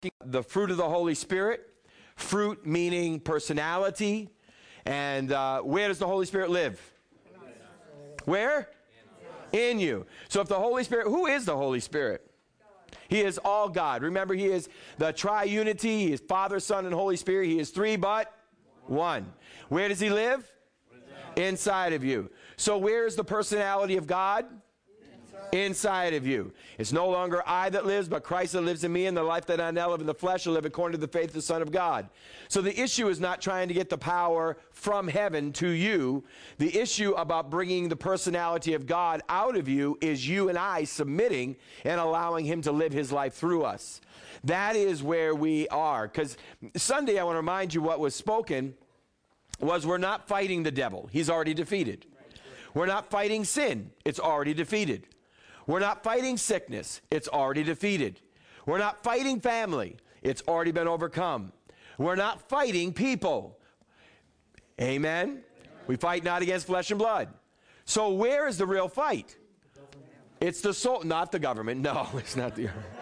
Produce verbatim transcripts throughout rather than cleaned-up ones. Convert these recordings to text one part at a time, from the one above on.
the fruit of the Holy Spirit. Fruit meaning personality. And uh, where does the Holy Spirit live? Where? In you. So if the Holy Spirit, who is the Holy Spirit? He is all God. Remember, he is the triunity. He is Father, Son, and Holy Spirit. He is three but one. Where does he live? Inside of you. So where is the personality of God? Inside of you. It's no longer I that lives, but Christ that lives in me, and the life that I now live in the flesh, I live according to the faith of the Son of God. So the issue is not trying to get the power from heaven to you. The issue about bringing the personality of God out of you is you and I submitting and allowing him to live his life through us. That is where we are. Because Sunday, I want to remind you what was spoken was we're not fighting the devil. He's already defeated. We're not fighting sin. It's already defeated. We're not fighting sickness. It's already defeated. We're not fighting family. It's already been overcome. We're not fighting people. Amen? We fight not against flesh and blood. So where is the real fight? It's the soul, not the government. No, it's not the government.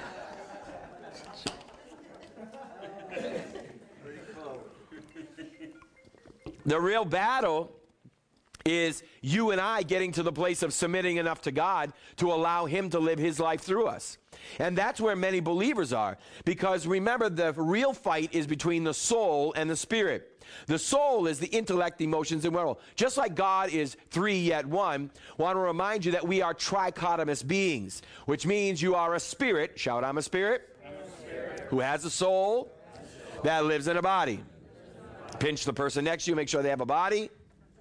The real battle is you and I getting to the place of submitting enough to God to allow him to live his life through us. And that's where many believers are. Because remember, the real fight is between the soul and the spirit. The soul is the intellect, emotions, and will. Just like God is three yet one, I want to remind you that we are trichotomous beings, which means you are a spirit. Shout, I'm a spirit. I'm a spirit. Who has a soul that lives in a body. Pinch the person next to you, make sure they have a body.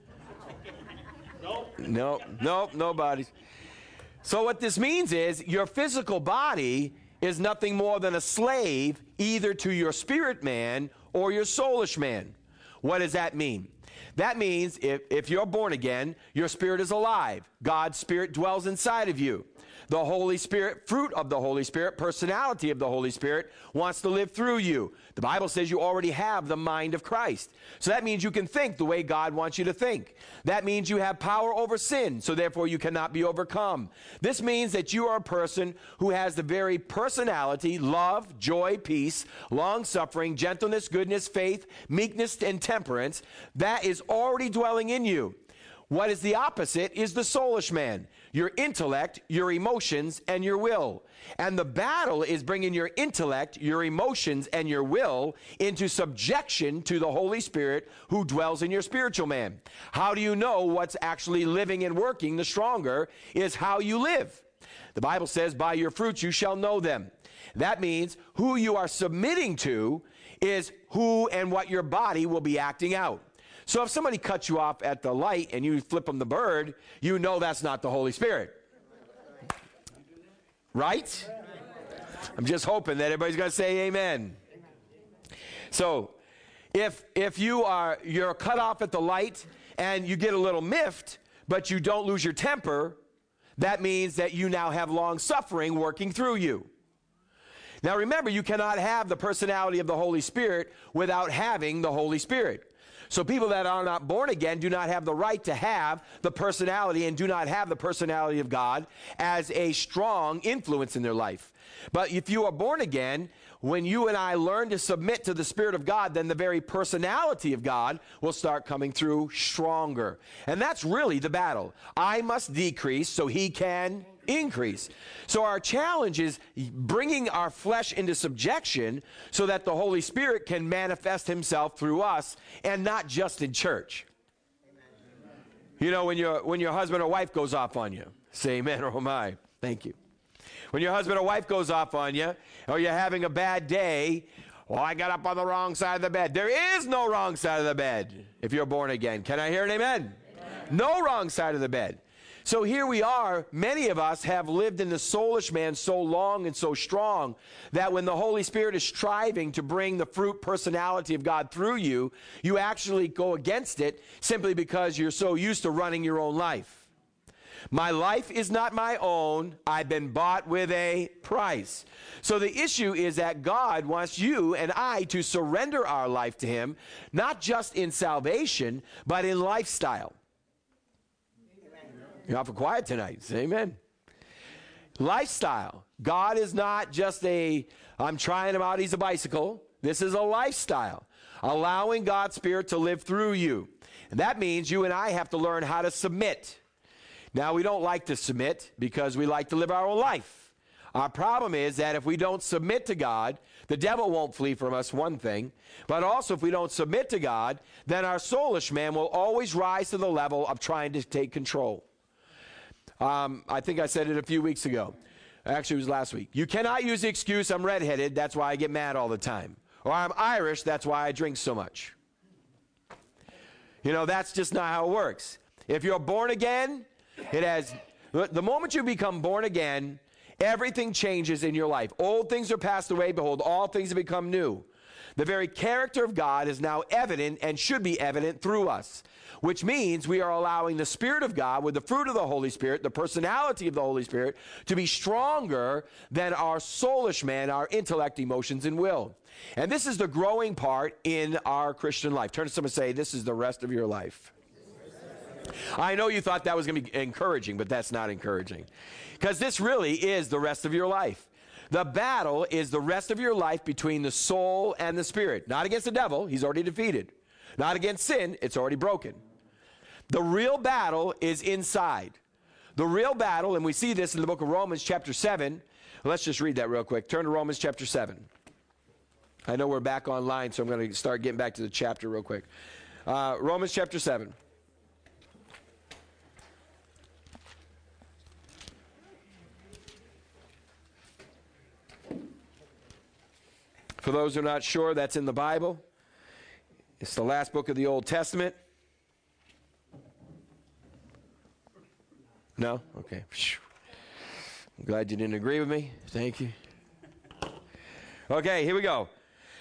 Nope. Nope, nope, no bodies. So what this means is your physical body is nothing more than a slave either to your spirit man or your soulish man. What does that mean? That means if, if you're born again, your spirit is alive. God's spirit dwells inside of you. The Holy Spirit, fruit of the Holy Spirit, personality of the Holy Spirit wants to live through you. The Bible says you already have the mind of Christ. So that means you can think the way God wants you to think. That means you have power over sin, so therefore you cannot be overcome. This means that you are a person who has the very personality, love, joy, peace, long-suffering, gentleness, goodness, faith, meekness, and temperance that is already dwelling in you. What is the opposite is the soulish man, your intellect, your emotions, and your will. And the battle is bringing your intellect, your emotions, and your will into subjection to the Holy Spirit who dwells in your spiritual man. How do you know what's actually living and working the stronger is how you live. The Bible says, by your fruits you shall know them. That means who you are submitting to is who and what your body will be acting out. So if somebody cuts you off at the light and you flip them the bird, you know that's not the Holy Spirit. Right? I'm just hoping that everybody's going to say amen. So if if you are you're cut off at the light and you get a little miffed, but you don't lose your temper, that means that you now have long suffering working through you. Now remember, you cannot have the personality of the Holy Spirit without having the Holy Spirit. So people that are not born again do not have the right to have the personality and do not have the personality of God as a strong influence in their life. But if you are born again, when you and I learn to submit to the Spirit of God, then the very personality of God will start coming through stronger. And that's really the battle. I must decrease so he can increase. So our challenge is bringing our flesh into subjection so that the Holy Spirit can manifest himself through us and not just in church. Amen. You know, when your when your husband or wife goes off on you, say amen or oh my. Thank you. When your husband or wife goes off on you, or you're having a bad day, well, I got up on the wrong side of the bed. There is no wrong side of the bed if you're born again. Can I hear an amen? Amen. No wrong side of the bed. So here we are, many of us have lived in the soulish man so long and so strong that when the Holy Spirit is striving to bring the fruit personality of God through you, you actually go against it simply because you're so used to running your own life. My life is not my own. I've been bought with a price. So the issue is that God wants you and I to surrender our life to him, not just in salvation, but in lifestyle. You're awful quiet tonight. Say amen. Lifestyle. God is not just a, I'm trying him out. He's a bicycle. This is a lifestyle, allowing God's Spirit to live through you. And that means you and I have to learn how to submit. Now, we don't like to submit because we like to live our own life. Our problem is that if we don't submit to God, the devil won't flee from us, one thing. But also, if we don't submit to God, then our soulish man will always rise to the level of trying to take control. Um, I think I said it a few weeks ago. Actually, it was last week. You cannot use the excuse, I'm redheaded, that's why I get mad all the time. Or I'm Irish, that's why I drink so much. You know, that's just not how it works. If you're born again, it has, the moment you become born again, everything changes in your life. Old things are passed away, behold, all things have become new. The very character of God is now evident and should be evident through us, which means we are allowing the Spirit of God with the fruit of the Holy Spirit, the personality of the Holy Spirit, to be stronger than our soulish man, our intellect, emotions, and will. And this is the growing part in our Christian life. Turn to someone and say, this is the rest of your life. I know you thought that was going to be encouraging, but that's not encouraging. Because this really is the rest of your life. The battle is the rest of your life between the soul and the spirit. Not against the devil, he's already defeated. Not against sin, it's already broken. The real battle is inside. The real battle, and we see this in the book of Romans chapter seven. Let's just read that real quick. Turn to Romans chapter seven. I know we're back online, so I'm going to start getting back to the chapter real quick. Uh, Romans chapter seven. For those who are not sure, that's in the Bible. It's the last book of the Old Testament. No? Okay. I'm glad you didn't agree with me. Thank you. Okay, here we go.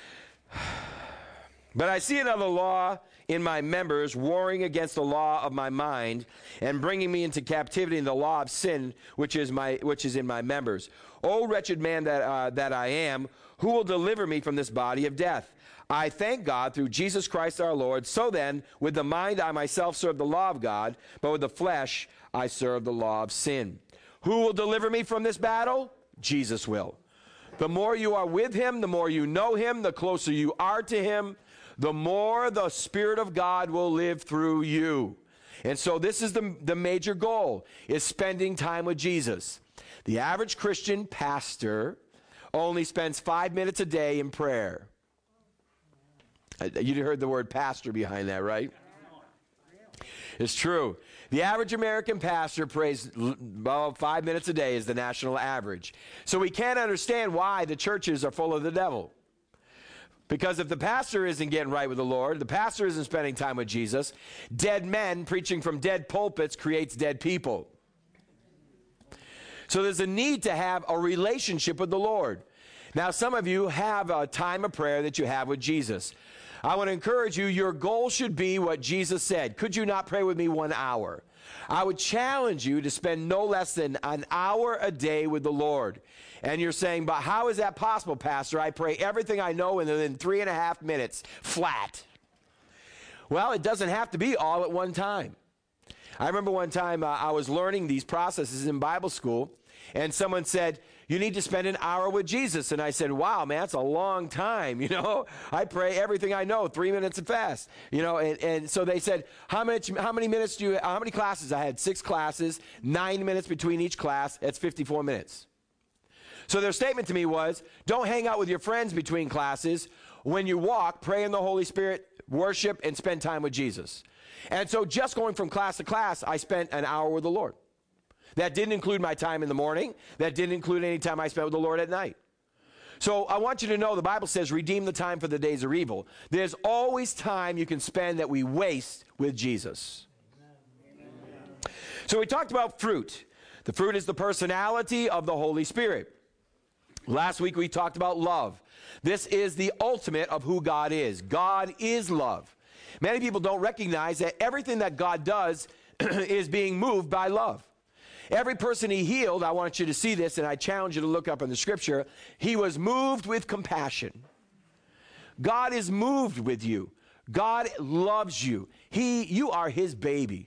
But I see another law in my members, warring against the law of my mind, and bringing me into captivity in the law of sin, which is my which is in my members. O wretched man that uh, that I am, who will deliver me from this body of death? I thank God through Jesus Christ our Lord. So then, with the mind I myself serve the law of God, but with the flesh I serve the law of sin. Who will deliver me from this battle? Jesus will. The more you are with him, the more you know him, the closer you are to him, the more the Spirit of God will live through you. And so this is the, the major goal, is spending time with Jesus. The average Christian pastor only spends five minutes a day in prayer. You heard the word pastor behind that, right? It's true. The average American pastor prays about five minutes a day is the national average. So we can't understand why the churches are full of the devil. Because if the pastor isn't getting right with the Lord, the pastor isn't spending time with Jesus, dead men preaching from dead pulpits creates dead people. So there's a need to have a relationship with the Lord. Now, some of you have a time of prayer that you have with Jesus. I want to encourage you, your goal should be what Jesus said. Could you not pray with me one hour? I would challenge you to spend no less than an hour a day with the Lord. And you're saying, but how is that possible, Pastor? I pray everything I know within three and a half minutes, flat. Well, it doesn't have to be all at one time. I remember one time uh, I was learning these processes in Bible school, and someone said, you need to spend an hour with Jesus. And I said, wow, man, that's a long time, you know. I pray everything I know, three minutes and fast, you know. And, and so they said, how much, how many minutes do you, how many classes? I had six classes, nine minutes between each class. That's fifty-four minutes. So their statement to me was, don't hang out with your friends between classes. When you walk, pray in the Holy Spirit, worship, and spend time with Jesus. And so just going from class to class, I spent an hour with the Lord. That didn't include my time in the morning. That didn't include any time I spent with the Lord at night. So I want you to know the Bible says, redeem the time for the days are evil. There's always time you can spend that we waste with Jesus. Amen. So we talked about fruit. The fruit is the personality of the Holy Spirit. Last week we talked about love. This is the ultimate of who God is. God is love. Many people don't recognize that everything that God does is being moved by love. Every person he healed, I want you to see this, and I challenge you to look up in the scripture, he was moved with compassion. God is moved with you. God loves you. He, you are his baby.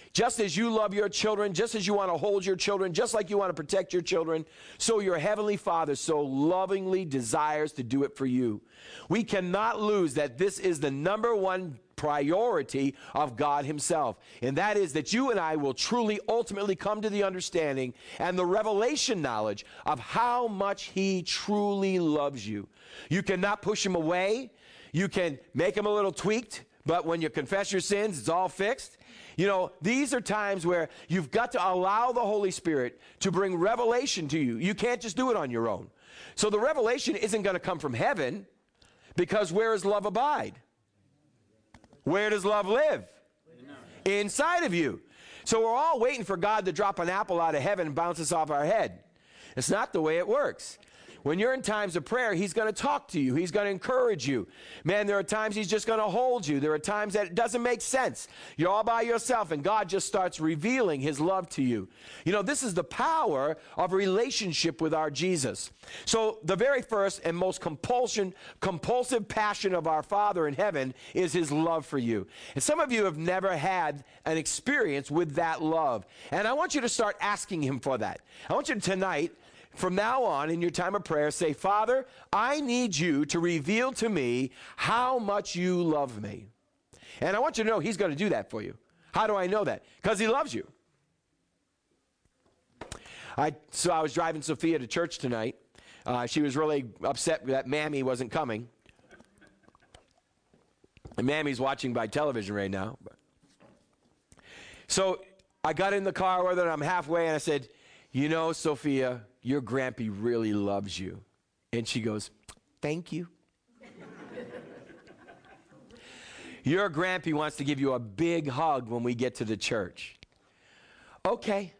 Just as you love your children, just as you want to hold your children, just like you want to protect your children, so your heavenly Father so lovingly desires to do it for you. We cannot lose that this is the number one priority of God himself. And that is that you and I will truly, ultimately come to the understanding and the revelation knowledge of how much he truly loves you. You cannot push him away. You can make him a little tweaked, but when you confess your sins, it's all fixed. You know, these are times where you've got to allow the Holy Spirit to bring revelation to you. You can't just do it on your own. So the revelation isn't going to come from heaven, because where does love abide? Where does love live? Inside of you. So we're all waiting for God to drop an apple out of heaven and bounce us off our head. It's not the way it works. When you're in times of prayer, he's going to talk to you. He's going to encourage you. Man, there are times he's just going to hold you. There are times that it doesn't make sense. You're all by yourself, and God just starts revealing his love to you. You know, this is the power of relationship with our Jesus. So the very first and most compulsion, compulsive passion of our Father in heaven is his love for you. And some of you have never had an experience with that love. And I want you to start asking him for that. I want you to tonight, from now on, in your time of prayer, say, Father, I need you to reveal to me how much you love me. And I want you to know he's going to do that for you. How do I know that? Because he loves you. I, so I was driving Sophia to church tonight. Uh, she was really upset that Mammy wasn't coming. And Mammy's watching by television right now. So I got in the car with her, and I'm halfway, and I said, you know, Sophia, your Grampy really loves you. And she goes, thank you. Your Grampy wants to give you a big hug when we get to the church. Okay.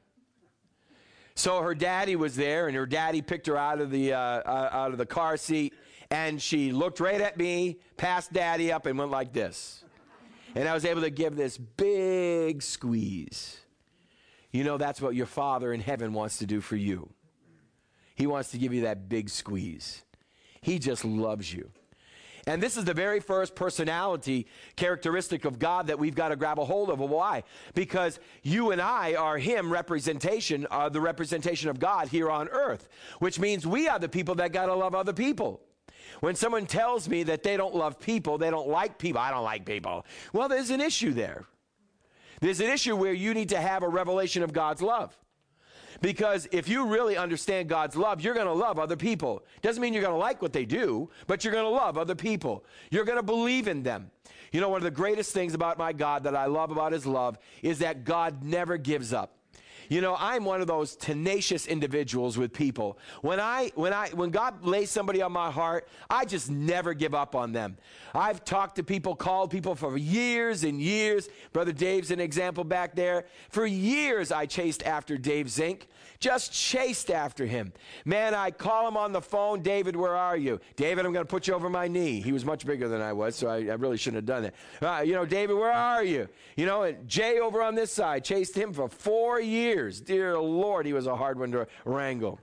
So her daddy was there, and her daddy picked her out of the uh, uh, out of the car seat, and she looked right at me, passed daddy up, and went like this. And I was able to give this big squeeze. You know, that's what your Father in heaven wants to do for you. He wants to give you that big squeeze. He just loves you. And this is the very first personality characteristic of God that we've got to grab a hold of. Why? Because you and I are him representation, are the representation of God here on earth, which means we are the people that got to love other people. When someone tells me that they don't love people, they don't like people, I don't like people, well, there's an issue there. There's an issue where you need to have a revelation of God's love. Because if you really understand God's love, you're going to love other people. Doesn't mean you're going to like what they do, but you're going to love other people. You're going to believe in them. You know, one of the greatest things about my God that I love about his love is that God never gives up. You know, I'm one of those tenacious individuals with people. When I, when I, when God lays somebody on my heart, I just never give up on them. I've talked to people, called people for years and years. Brother Dave's an example back there. For years, I chased after Dave Zink. Just chased after him. Man, I call him on the phone. David, where are you? David, I'm going to put you over my knee. He was much bigger than I was, so I, I really shouldn't have done it. Uh, you know, David, where are you? You know, and Jay over on this side chased him for four years. Dear Lord, he was a hard one to wrangle.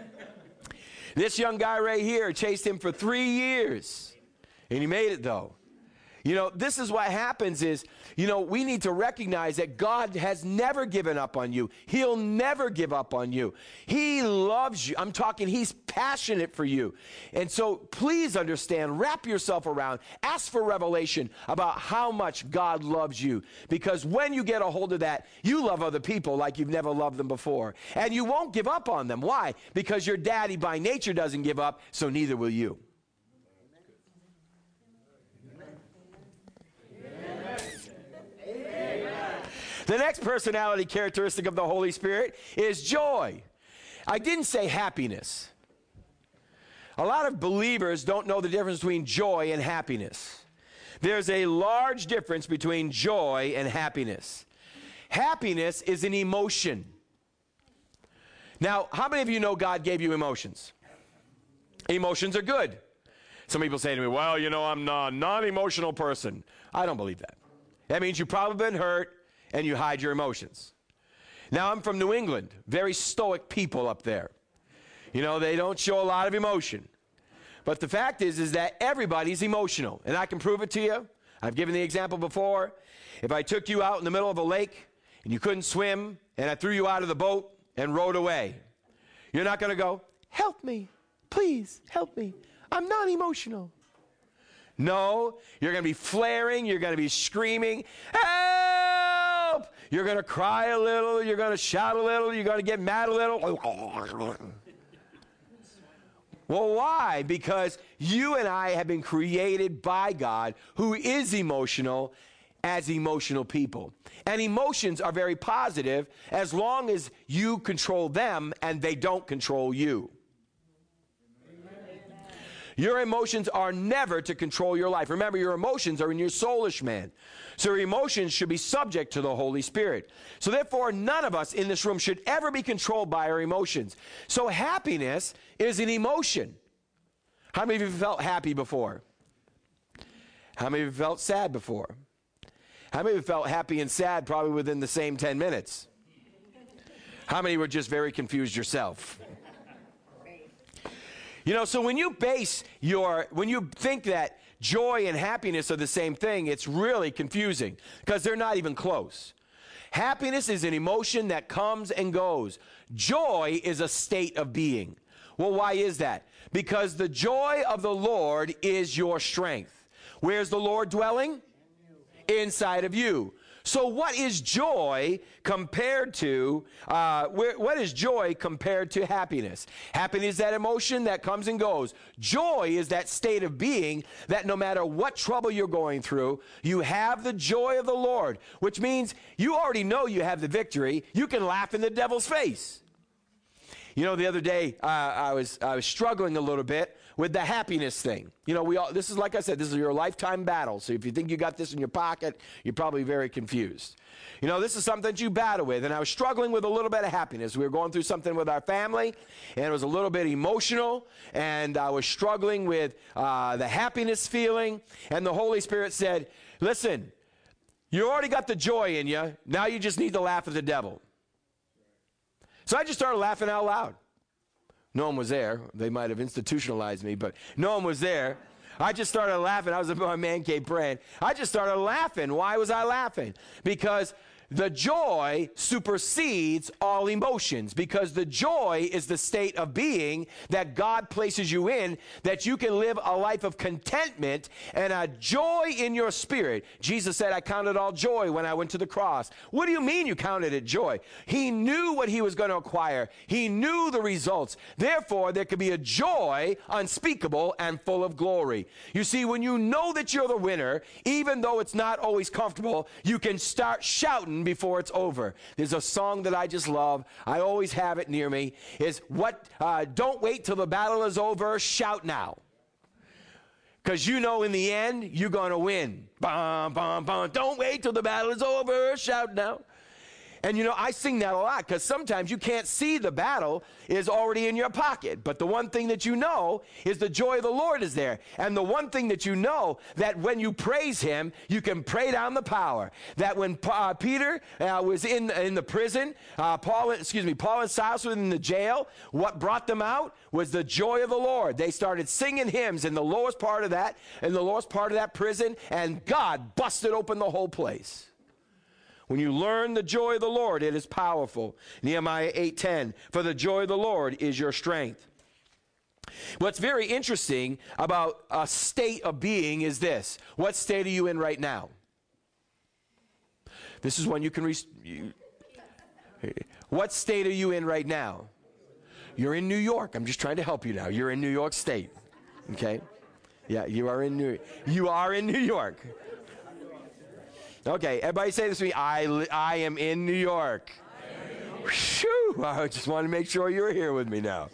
This young guy right here chased him for three years, and he made it, though. You know, this is what happens is, you know, we need to recognize that God has never given up on you. He'll never give up on you. He loves you. I'm talking, he's passionate for you. And so please understand, wrap yourself around, ask for revelation about how much God loves you. Because when you get a hold of that, you love other people like you've never loved them before. And you won't give up on them. Why? Because your daddy by nature doesn't give up, so neither will you. The next personality characteristic of the Holy Spirit is joy. I didn't say happiness. A lot of believers don't know the difference between joy and happiness. There's a large difference between joy and happiness. Happiness is an emotion. Now, how many of you know God gave you emotions? Emotions are good. Some people say to me, well, you know, I'm a non-emotional person. I don't believe that. That means you've probably been hurt, and you hide your emotions. Now, I'm from New England, very stoic people up there. You know, they don't show a lot of emotion. But the fact is, is that everybody's emotional, and I can prove it to you. I've given the example before. If I took you out in the middle of a lake, and you couldn't swim, and I threw you out of the boat and rowed away. You're not going to go, help me, please help me. I'm not emotional. No, you're going to be flaring. You're going to be screaming, help! You're going to cry a little. You're going to shout a little. You're going to get mad a little. Well, why? Because you and I have been created by God, who is emotional, as emotional people. And emotions are very positive as long as you control them and they don't control you. Your emotions are never to control your life. Remember, your emotions are in your soulish man. So your emotions should be subject to the Holy Spirit. So therefore, none of us in this room should ever be controlled by our emotions. So happiness is an emotion. How many of you felt happy before? How many of you felt sad before? How many of you felt happy and sad probably within the same ten minutes? How many were just very confused yourself? You know, so when you base your, when you think that joy and happiness are the same thing, it's really confusing because they're not even close. Happiness is an emotion that comes and goes. Joy is a state of being. Well, why is that? Because the joy of the Lord is your strength. Where's the Lord dwelling? Inside of you. So what is joy compared to, uh, where, what is joy compared to happiness? Happiness is that emotion that comes and goes. Joy is that state of being that no matter what trouble you're going through, you have the joy of the Lord, which means you already know you have the victory. You can laugh in the devil's face. You know, the other day, uh, I was I was struggling a little bit with the happiness thing. You know, we all, this is, like I said, this is your lifetime battle. So if you think you got this in your pocket, you're probably very confused. You know, this is something that you battle with. And I was struggling with a little bit of happiness. We were going through something with our family, and it was a little bit emotional. And I was struggling with uh, the happiness feeling. And the Holy Spirit said, listen, you already got the joy in you. Now you just need to laugh at the devil. So I just started laughing out loud. No one was there. They might have institutionalized me, but no one was there. I just started laughing. I was in my man cave praying. I just started laughing. Why was I laughing? Because the joy supersedes all emotions, because the joy is the state of being that God places you in, that you can live a life of contentment and a joy in your spirit. Jesus said, I counted all joy when I went to the cross. What do you mean you counted it joy? He knew what he was going to acquire. He knew the results. Therefore, there could be a joy unspeakable and full of glory. You see, when you know that you're the winner, even though it's not always comfortable, you can start shouting before it's over. There's a song that I just love. I always have it near me. Is what? Uh, don't wait till the battle is over. Shout now. Because you know in the end, you're going to win. Bum, bum, bum. Don't wait till the battle is over. Shout now. And you know, I sing that a lot because sometimes you can't see the battle is already in your pocket. But the one thing that you know is the joy of the Lord is there. And the one thing that you know, that when you praise him, you can pray down the power. That when uh, Peter uh, was in, in the prison, uh, Paul, excuse me, Paul and Silas were in the jail, what brought them out was the joy of the Lord. They started singing hymns in the lowest part of that, in the lowest part of that prison, and God busted open the whole place. When you learn the joy of the Lord, it is powerful. Nehemiah eight ten, for the joy of the Lord is your strength. What's very interesting about a state of being is this. What state are you in right now? This is one you can... Re- you, what state are you in right now? You're in New York. I'm just trying to help you now. You're in New York State. Okay? Yeah, you are in New, you are in New York. Okay, everybody say this to me. I, I am in New York. Whew, I just want to make sure you're here with me now.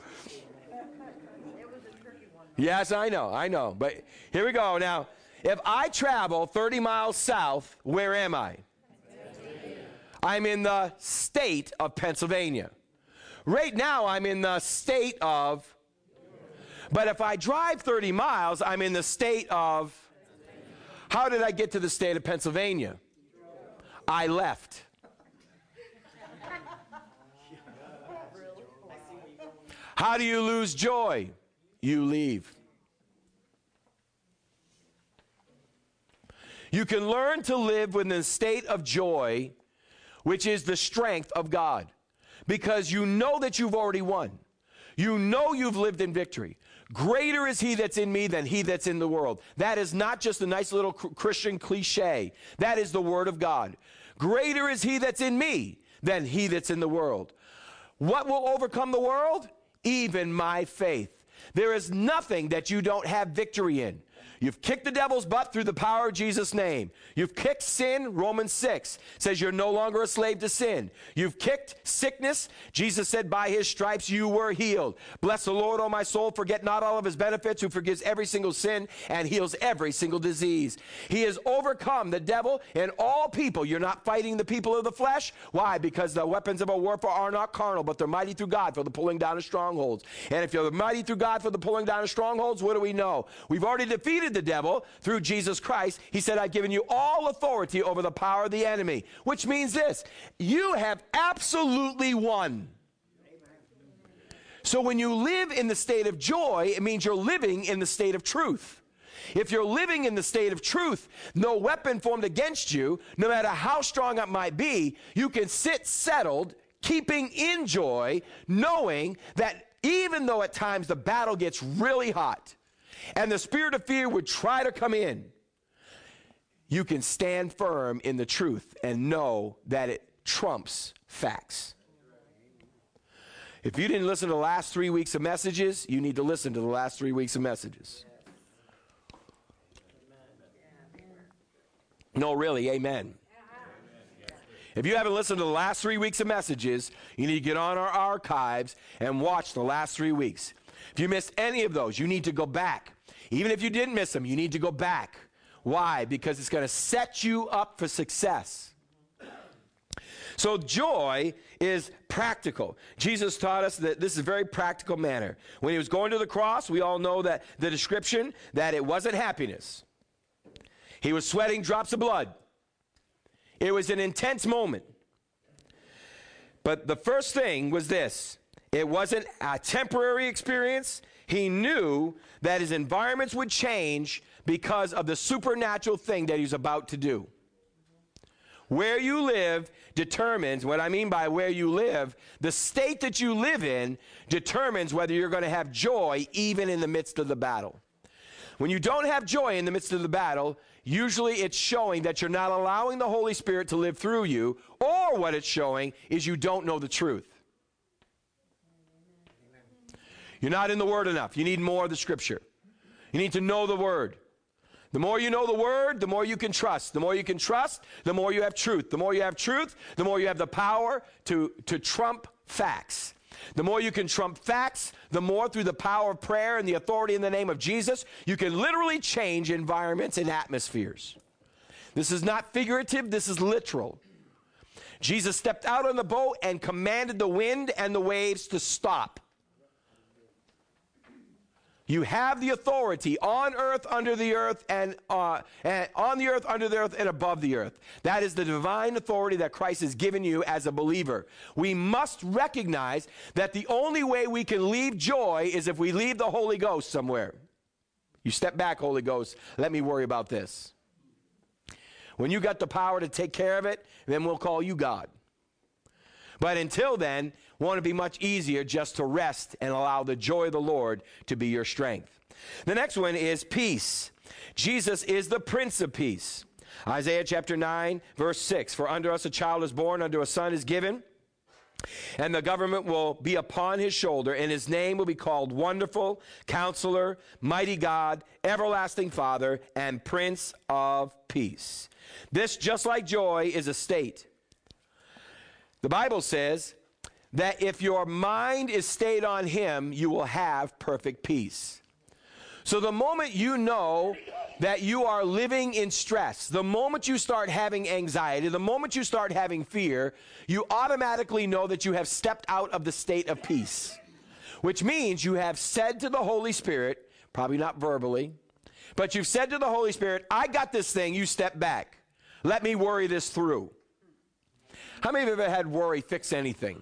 Yes, I know, I know. But here we go. Now, if I travel thirty miles south, where am I? I'm in the state of Pennsylvania. Right now, I'm in the state of... But if I drive thirty miles, I'm in the state of... How did I get to the state of Pennsylvania? I left. How do you lose joy? You leave. You can learn to live within a state of joy which is the strength of God, because you know that you've already won. You know you've lived in victory. Greater is he that's in me than he that's in the world. That is not just a nice little Christian cliche. That is the word of God. Greater is he that's in me than he that's in the world. What will overcome the world? Even my faith. There is nothing that you don't have victory in. You've kicked the devil's butt through the power of Jesus' name. You've kicked sin. Romans six says you're no longer a slave to sin. You've kicked sickness. Jesus said, by his stripes you were healed. Bless the Lord, O my soul. Forget not all of his benefits, who forgives every single sin and heals every single disease. He has overcome the devil and all people. You're not fighting the people of the flesh. Why? Because the weapons of our warfare are not carnal, but they're mighty through God for the pulling down of strongholds. And if you're mighty through God for the pulling down of strongholds, what do we know? We've already defeated the devil through Jesus Christ. He said, I've given you all authority over the power of the enemy, which means this: you have absolutely won. Amen. So when you live in the state of joy, it means you're living in the state of truth. If you're living in the state of truth, no weapon formed against you, no matter how strong it might be, you can sit settled, keeping in joy, knowing that even though at times the battle gets really hot, and the spirit of fear would try to come in, you can stand firm in the truth and know that it trumps facts. If you didn't listen to the last three weeks of messages, you need to listen to the last three weeks of messages. No, really, amen. If you haven't listened to the last three weeks of messages, you need to get on our archives and watch the last three weeks. If you missed any of those, you need to go back. Even if you didn't miss them, you need to go back. Why? Because it's going to set you up for success. So joy is practical. Jesus taught us that this is a very practical manner. When he was going to the cross, we all know that the description, that it wasn't happiness. He was sweating drops of blood. It was an intense moment. But the first thing was this: it wasn't a temporary experience. He knew that his environments would change because of the supernatural thing that he's about to do. Where you live determines, what I mean by where you live, the state that you live in determines whether you're going to have joy even in the midst of the battle. When you don't have joy in the midst of the battle, usually it's showing that you're not allowing the Holy Spirit to live through you, or what it's showing is you don't know the truth. You're not in the Word enough. You need more of the Scripture. You need to know the Word. The more you know the Word, the more you can trust. The more you can trust, the more you have truth. The more you have truth, the more you have the power to, to trump facts. The more you can trump facts, the more through the power of prayer and the authority in the name of Jesus, you can literally change environments and atmospheres. This is not figurative, this is literal. Jesus stepped out on the boat and commanded the wind and the waves to stop. You have the authority on earth, under the earth, and, uh, and on the earth, under the earth, and above the earth. That is the divine authority that Christ has given you as a believer. We must recognize that the only way we can leave joy is if we leave the Holy Ghost somewhere. You step back, Holy Ghost. Let me worry about this. When you got the power to take care of it, then we'll call you God. But until then, won't it be much easier just to rest and allow the joy of the Lord to be your strength? The next one is peace. Jesus is the Prince of Peace. Isaiah chapter nine, verse six, for unto us a child is born, unto a son is given, and the government will be upon his shoulder, and his name will be called Wonderful, Counselor, Mighty God, Everlasting Father, and Prince of Peace. This, just like joy, is a state. The Bible says that if your mind is stayed on him, you will have perfect peace. So the moment you know that you are living in stress, the moment you start having anxiety, the moment you start having fear, you automatically know that you have stepped out of the state of peace, which means you have said to the Holy Spirit, probably not verbally, but you've said to the Holy Spirit, I got this thing, you step back. Let me worry this through. How many of you have ever had worry fix anything?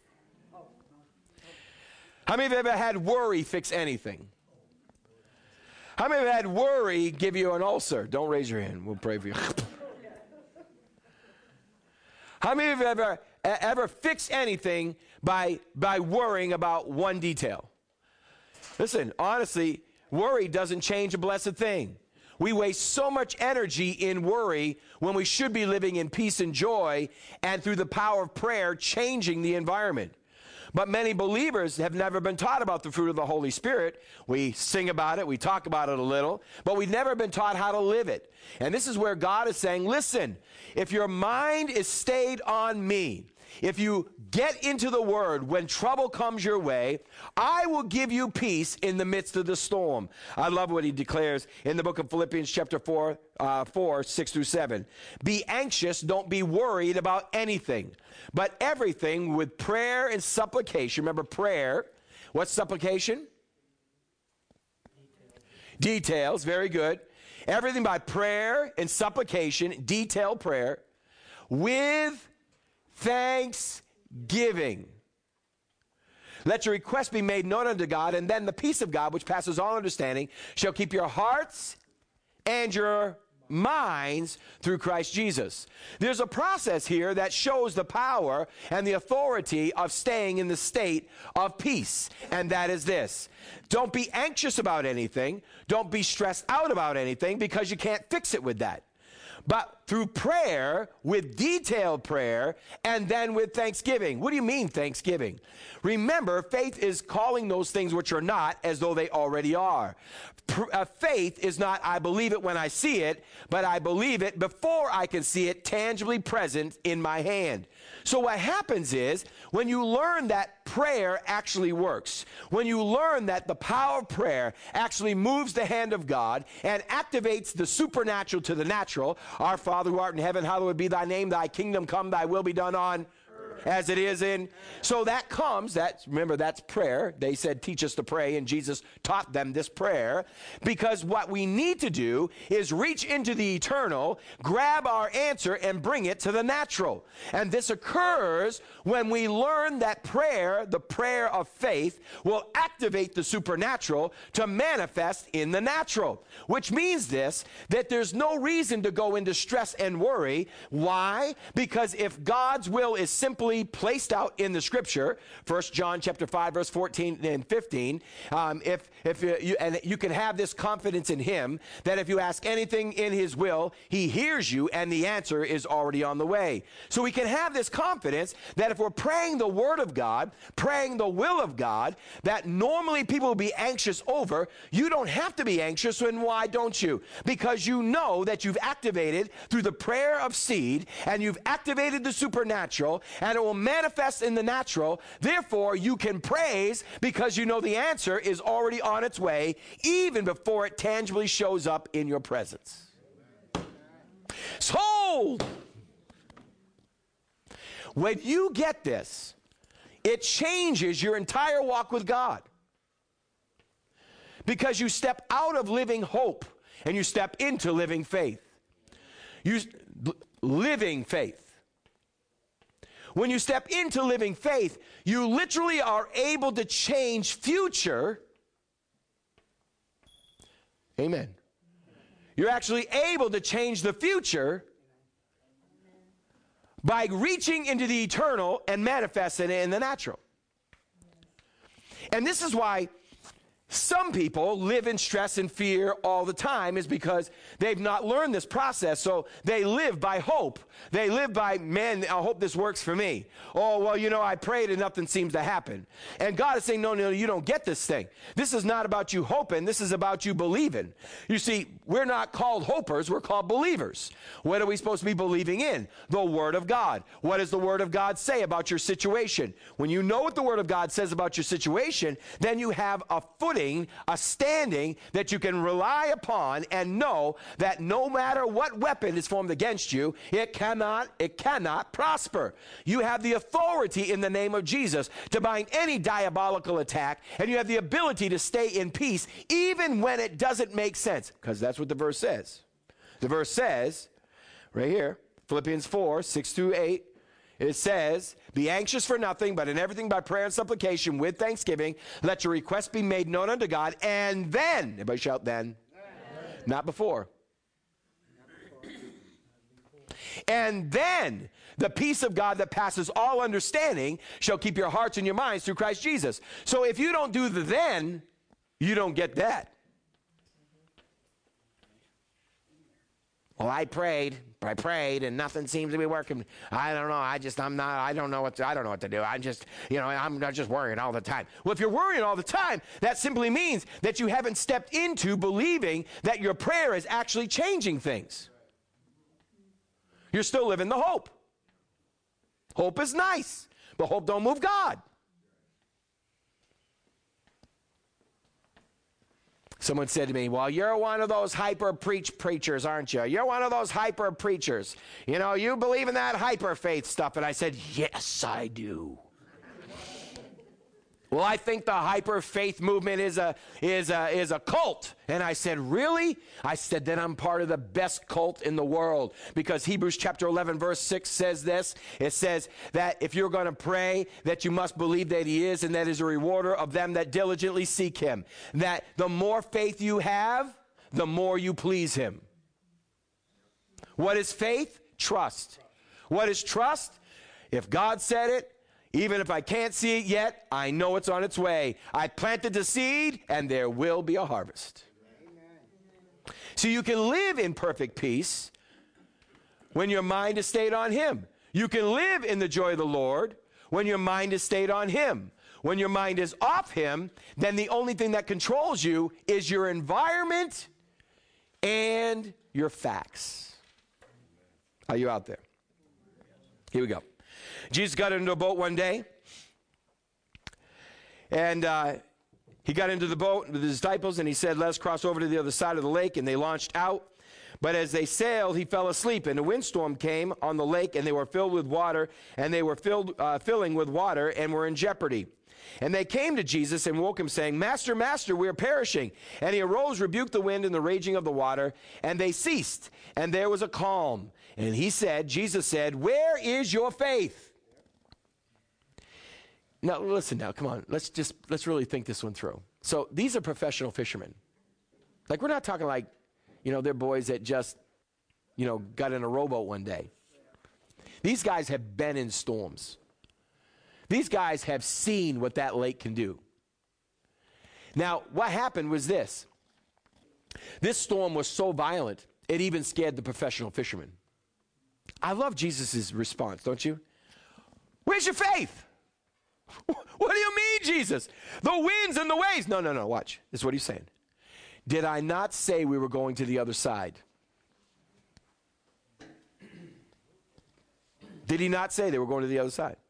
How many of you have ever had worry fix anything? How many of you have had worry give you an ulcer? Don't raise your hand. We'll pray for you. How many of you have ever, ever fixed anything by, by worrying about one detail? Listen, honestly, worry doesn't change a blessed thing. We waste so much energy in worry when we should be living in peace and joy and through the power of prayer changing the environment. But many believers have never been taught about the fruit of the Holy Spirit. We sing about it, we talk about it a little, but we've never been taught how to live it. And this is where God is saying, listen, if your mind is stayed on me, if you get into the Word when trouble comes your way, I will give you peace in the midst of the storm. I love what he declares in the book of Philippians chapter four, uh, four, six through seven. Be anxious, don't be worried about anything, but everything with prayer and supplication. Remember prayer. What's supplication? Details. Details, very good. Everything by prayer and supplication, detailed prayer, with thanksgiving. Let your request be made known unto God, and then the peace of God, which passes all understanding, shall keep your hearts and your minds through Christ Jesus. There's a process here that shows the power and the authority of staying in the state of peace, and that is this. Don't be anxious about anything. Don't be stressed out about anything, because you can't fix it with that. But through prayer, with detailed prayer, and then with thanksgiving. What do you mean thanksgiving? Remember, faith is calling those things which are not as though they already are. Pr- uh, faith is not, I believe it when I see it, but I believe it before I can see it tangibly present in my hand. So what happens is, when you learn that prayer actually works, when you learn that the power of prayer actually moves the hand of God and activates the supernatural to the natural, our Father who art in heaven, hallowed be thy name, thy kingdom come, thy will be done on as it is in. So that comes, that's, remember, that's prayer. They said, teach us to pray, and Jesus taught them this prayer, because what we need to do is reach into the eternal, grab our answer, and bring it to the natural. And this occurs when we learn that prayer, the prayer of faith, will activate the supernatural to manifest in the natural. Which means this, that there's no reason to go into stress and worry. Why? Because if God's will is simply placed out in the scripture, First John chapter five, verse fourteen and fifteen, um, if, if you, and you can have this confidence in him, that if you ask anything in his will, he hears you, and the answer is already on the way. So we can have this confidence that if we're praying the word of God, praying the will of God, that normally people will be anxious over, you don't have to be anxious. And why don't you? Because you know that you've activated through the prayer of seed, and you've activated the supernatural, and it will manifest in the natural. Therefore, you can praise because you know the answer is already on its way, even before it tangibly shows up in your presence. Sold! When you get this, it changes your entire walk with God. Because you step out of living hope and you step into living faith. You living faith. When you step into living faith, you literally are able to change future. Amen. You're actually able to change the future by reaching into the eternal and manifesting it in the natural. And this is why some people live in stress and fear all the time, is because they've not learned this process. So they live by hope. They live by, man, I hope this works for me. Oh, well, you know, I prayed and nothing seems to happen. And God is saying, no, no, you don't get this thing. This is not about you hoping. This is about you believing. You see, we're not called hopers. We're called believers. What are we supposed to be believing in? The Word of God. What does the Word of God say about your situation? When you know what the Word of God says about your situation, then you have a footing, a standing that you can rely upon and know that no matter what weapon is formed against you, it cannot, it cannot prosper. You have the authority in the name of Jesus to bind any diabolical attack, and you have the ability to stay in peace even when it doesn't make sense, because that's what the verse says. The verse says, right here, Philippians four, six through eight, it says, be anxious for nothing, but in everything by prayer and supplication with thanksgiving, let your requests be made known unto God, and then, everybody shout then, then. Not before. And then the peace of God that passes all understanding shall keep your hearts and your minds through Christ Jesus. So if you don't do the then, you don't get that. Well, I prayed, I prayed, and nothing seems to be working. I don't know. I just, I'm not, I don't know what to, I don't know what to do. I just, you know, I'm not just worrying all the time. Well, if you're worrying all the time, that simply means that you haven't stepped into believing that your prayer is actually changing things. You're still living the hope. Hope is nice, but hope don't move God. Someone said to me, well, you're one of those hyper preach preachers, aren't you? You're one of those hyper preachers. You know, you believe in that hyper faith stuff. And I said, yes, I do. Well, I think the hyper faith movement is a, is a, is a cult. And I said, really? I said, then I'm part of the best cult in the world. Because Hebrews chapter eleven verse six says this. It says that if you're going to pray, that you must believe that he is and that is a rewarder of them that diligently seek him. That the more faith you have, the more you please him. What is faith? Trust. What is trust? If God said it, even if I can't see it yet, I know it's on its way. I planted the seed, and there will be a harvest. Amen. So you can live in perfect peace when your mind is stayed on him. You can live in the joy of the Lord when your mind is stayed on him. When your mind is off him, then the only thing that controls you is your environment and your facts. Are you out there? Here we go. Jesus got into a boat one day, and uh, he got into the boat with his disciples, and he said, let's cross over to the other side of the lake, and they launched out. But as they sailed, he fell asleep, and a windstorm came on the lake, and they were filled with water, and they were filled, uh, filling with water, and were in jeopardy. And they came to Jesus and woke him, saying, Master, Master, we are perishing. And he arose, rebuked the wind and the raging of the water, and they ceased, and there was a calm. And he said, Jesus said, where is your faith? Now, listen now, come on. Let's just, let's really think this one through. So these are professional fishermen. Like, we're not talking like, you know, they're boys that just, you know, got in a rowboat one day. These guys have been in storms. These guys have seen what that lake can do. Now, what happened was this. This storm was so violent, it even scared the professional fishermen. I love Jesus' response, don't you? Where's your faith? What do you mean, Jesus? The winds and the waves. No, no, no, watch. This is what he's saying. Did I not say we were going to the other side? Did he not say they were going to the other side?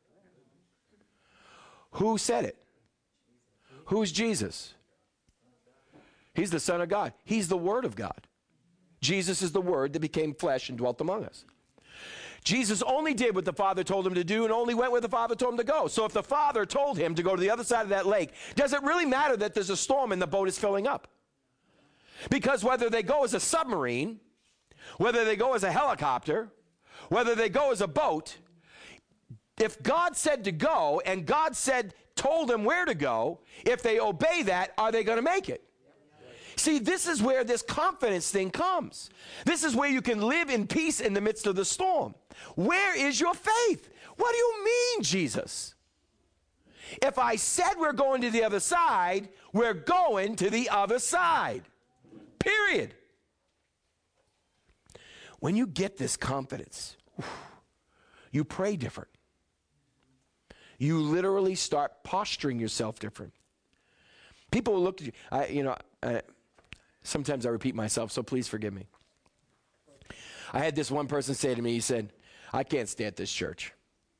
Who said it? Who's Jesus? He's the Son of God. He's the Word of God. Jesus is the Word that became flesh and dwelt among us. Jesus only did what the Father told him to do and only went where the Father told him to go. So if the Father told him to go to the other side of that lake, does it really matter that there's a storm and the boat is filling up? Because whether they go as a submarine, whether they go as a helicopter, whether they go as a boat, if God said to go and God said, told them where to go, if they obey that, are they going to make it? See, this is where this confidence thing comes. This is where you can live in peace in the midst of the storm. Where is your faith? What do you mean, Jesus? If I said we're going to the other side, we're going to the other side. Period. When you get this confidence, you pray different. You literally start posturing yourself different. People will look at you. I, you know, I, sometimes I repeat myself, so please forgive me. I had this one person say to me, he said, I can't stay at this church.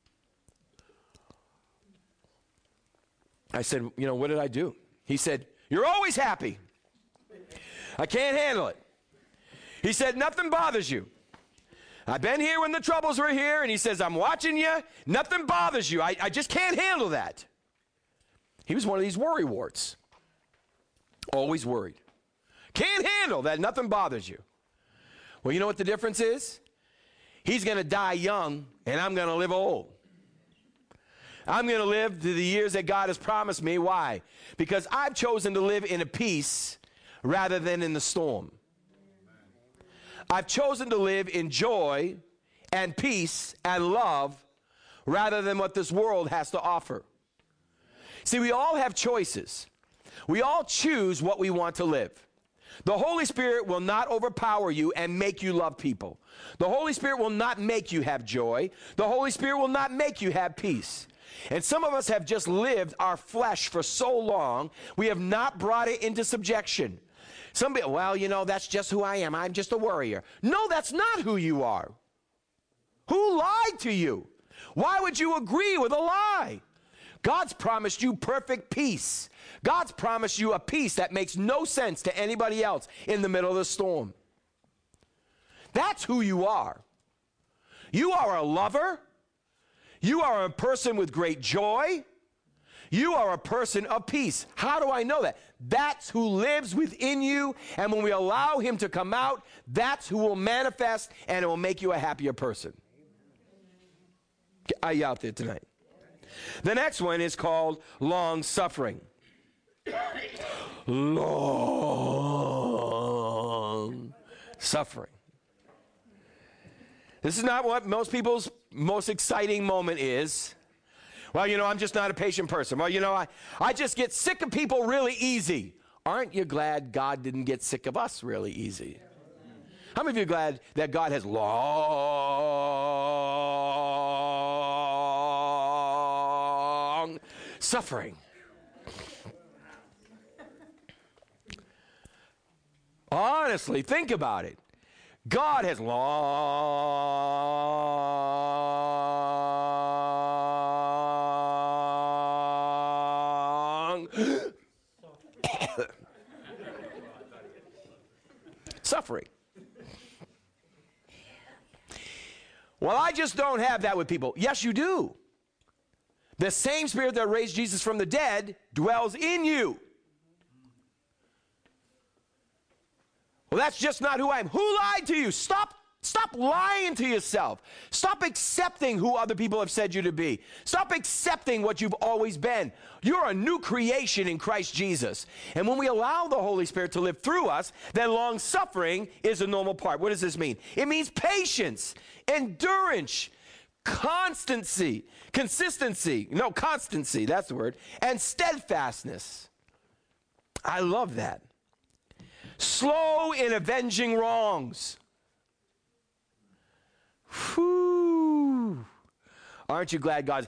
I said, you know, what did I do? He said, you're always happy. I can't handle it. He said, nothing bothers you. I've been here when the troubles were here, and he says, I'm watching you. Nothing bothers you. I, I just can't handle that. He was one of these worry warts. Always worried. Can't handle that. Nothing bothers you. Well, you know what the difference is? He's going to die young, and I'm going to live old. I'm going to live to the years that God has promised me. Why? Because I've chosen to live in a peace rather than in the storm. I've chosen to live in joy and peace and love rather than what this world has to offer. See, we all have choices. We all choose what we want to live. The Holy Spirit will not overpower you and make you love people. The Holy Spirit will not make you have joy. The Holy Spirit will not make you have peace. And some of us have just lived our flesh for so long, we have not brought it into subjection. Somebody, well, you know, that's just who I am. I'm just a worrier. No, that's not who you are. Who lied to you? Why would you agree with a lie? God's promised you perfect peace. God's promised you a peace that makes no sense to anybody else in the middle of the storm. That's who you are. You are a lover. You are a person with great joy. You are a person of peace. How do I know that? That's who lives within you, and when we allow him to come out, that's who will manifest, and it will make you a happier person. Are you out there tonight? The next one is called long suffering. Long suffering. This is not what most people's most exciting moment is. Well, you know, I'm just not a patient person. Well, you know, I, I just get sick of people really easy. Aren't you glad God didn't get sick of us really easy? How many of you are glad that God has long suffering? Honestly, think about it. God has long suffering. Well, I just don't have that with people. Yes, you do. The same Spirit that raised Jesus from the dead dwells in you. Well, that's just not who I am. Who lied to you? Stop, stop lying to yourself. Stop accepting who other people have said you to be. Stop accepting what you've always been. You're a new creation in Christ Jesus. And when we allow the Holy Spirit to live through us, then long suffering is a normal part. What does this mean? It means patience, endurance, constancy, consistency, no, constancy, that's the word, and steadfastness. I love that. Slow in avenging wrongs. Whew. Aren't you glad God's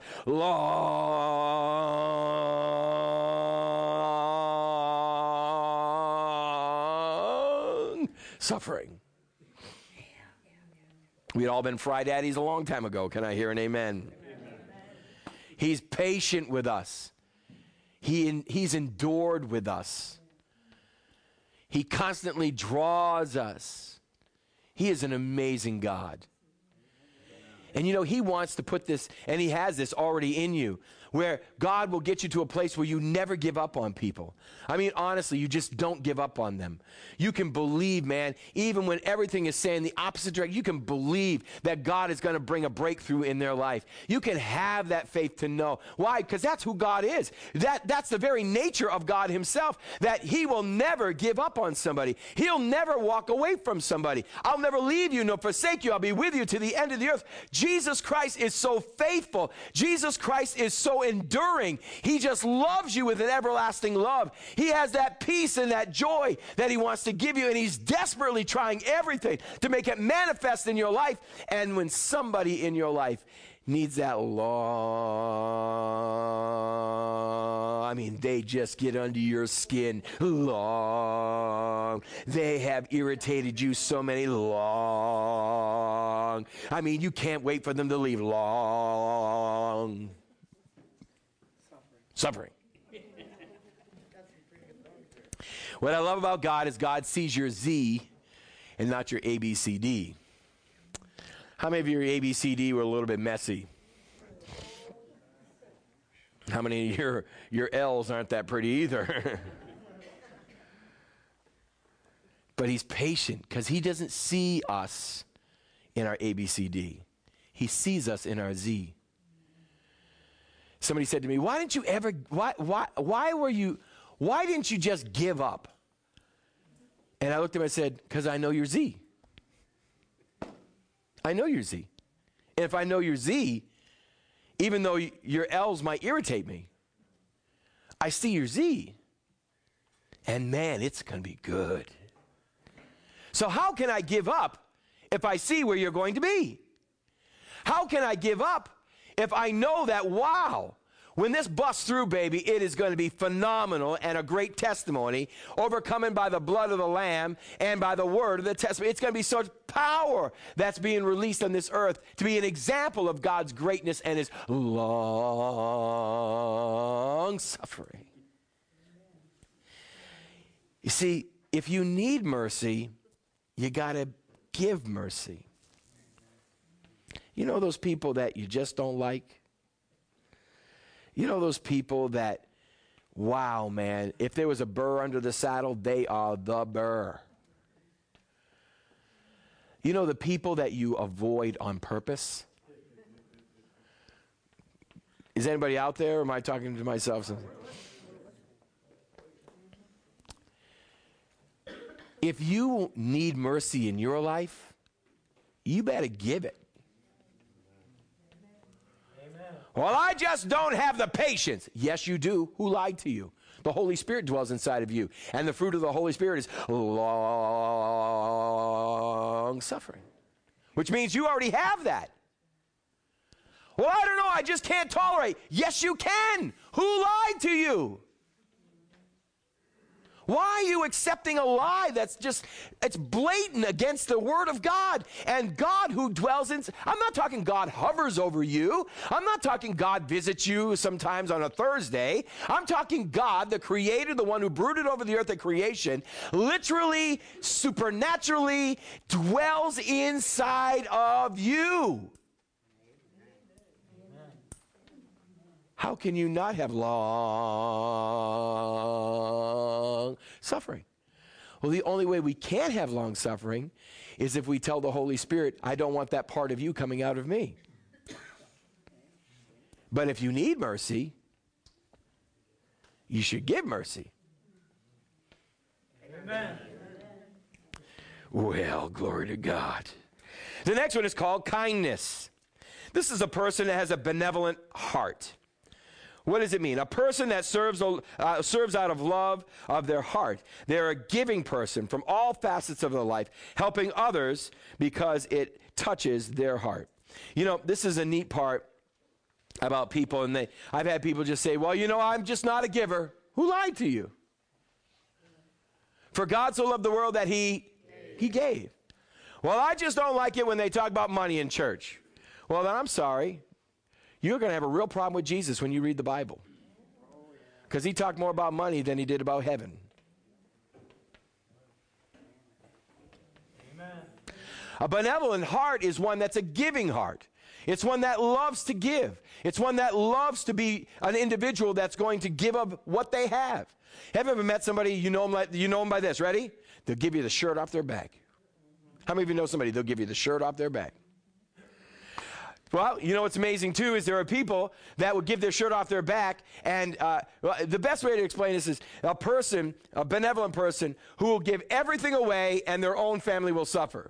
long suffering? We'd all been fry daddies a long time ago. Can I hear an amen? Amen. He's patient with us. He, he's endured with us. He constantly draws us. He is an amazing God. And you know, he wants to put this, and he has this already in you, where God will get you to a place where you never give up on people. I mean, honestly, you just don't give up on them. You can believe, man, even when everything is saying the opposite direction, you can believe that God is going to bring a breakthrough in their life. You can have that faith to know. Why? Because that's who God is. That, that's the very nature of God himself, that he will never give up on somebody. He'll never walk away from somebody. I'll never leave you nor forsake you. I'll be with you to the end of the earth. Jesus Christ is so faithful. Jesus Christ is so enduring. He just loves you with an everlasting love. He has that peace and that joy that he wants to give you, and he's desperately trying everything to make it manifest in your life. And when somebody in your life needs that long, I mean, they just get under your skin long. They have irritated you so many long. I mean, you can't wait for them to leave long. Suffering. What I love about God is God sees your Z and not your A B C D. How many of your A B C D were a little bit messy? How many of your, your L's aren't that pretty either? But he's patient because he doesn't see us in our A B C D. He sees us in our Z. Somebody said to me, why didn't you ever, why, why, why were you, why didn't you just give up? And I looked at him and I said, because I know your Z. I know your Z. And if I know your Z, even though your L's might irritate me, I see your Z. And man, it's going to be good. So how can I give up if I see where you're going to be? How can I give up if I know that, wow, when this busts through, baby, it is going to be phenomenal and a great testimony, overcoming by the blood of the Lamb and by the word of the testimony. It's going to be such power that's being released on this earth to be an example of God's greatness and his long suffering. You see, if you need mercy, you got to give mercy. You know those people that you just don't like? You know those people that, wow, man, if there was a burr under the saddle, they are the burr. You know the people that you avoid on purpose? Is anybody out there, or am I talking to myself? If you need mercy in your life, you better give it. Amen. Well, I just don't have the patience. Yes, you do. Who lied to you? The Holy Spirit dwells inside of you. And the fruit of the Holy Spirit is long suffering, which means you already have that. Well, I don't know. I just can't tolerate. Yes, you can. Who lied to you? Why are you accepting a lie that's just, it's blatant against the word of God? And God who dwells in, I'm not talking God hovers over you. I'm not talking God visits you sometimes on a Thursday. I'm talking God, the creator, the one who brooded over the earth at creation, literally, supernaturally dwells inside of you. How can you not have long suffering? Well, the only way we can have long suffering is if we tell the Holy Spirit, I don't want that part of you coming out of me. But if you need mercy, you should give mercy. Amen. Well, glory to God. The next one is called kindness. This is a person that has a benevolent heart. What does it mean? A person that serves uh, serves out of love of their heart. They're a giving person from all facets of their life, helping others because it touches their heart. You know, this is a neat part about people, and they, I've had people just say, well, you know, I'm just not a giver. Who lied to you? For God so loved the world that he, he gave. Well, I just don't like it when they talk about money in church. Well, then I'm sorry. You're going to have a real problem with Jesus when you read the Bible. Because he talked more about money than he did about heaven. Amen. A benevolent heart is one that's a giving heart. It's one that loves to give. It's one that loves to be an individual that's going to give up what they have. Have you ever met somebody, you know them, like, you know them by this? Ready? They'll give you the shirt off their back. How many of you know somebody, they'll give you the shirt off their back? Well, you know what's amazing, too, is there are people that will give their shirt off their back, and uh, well, the best way to explain this is a person, a benevolent person, who will give everything away and their own family will suffer.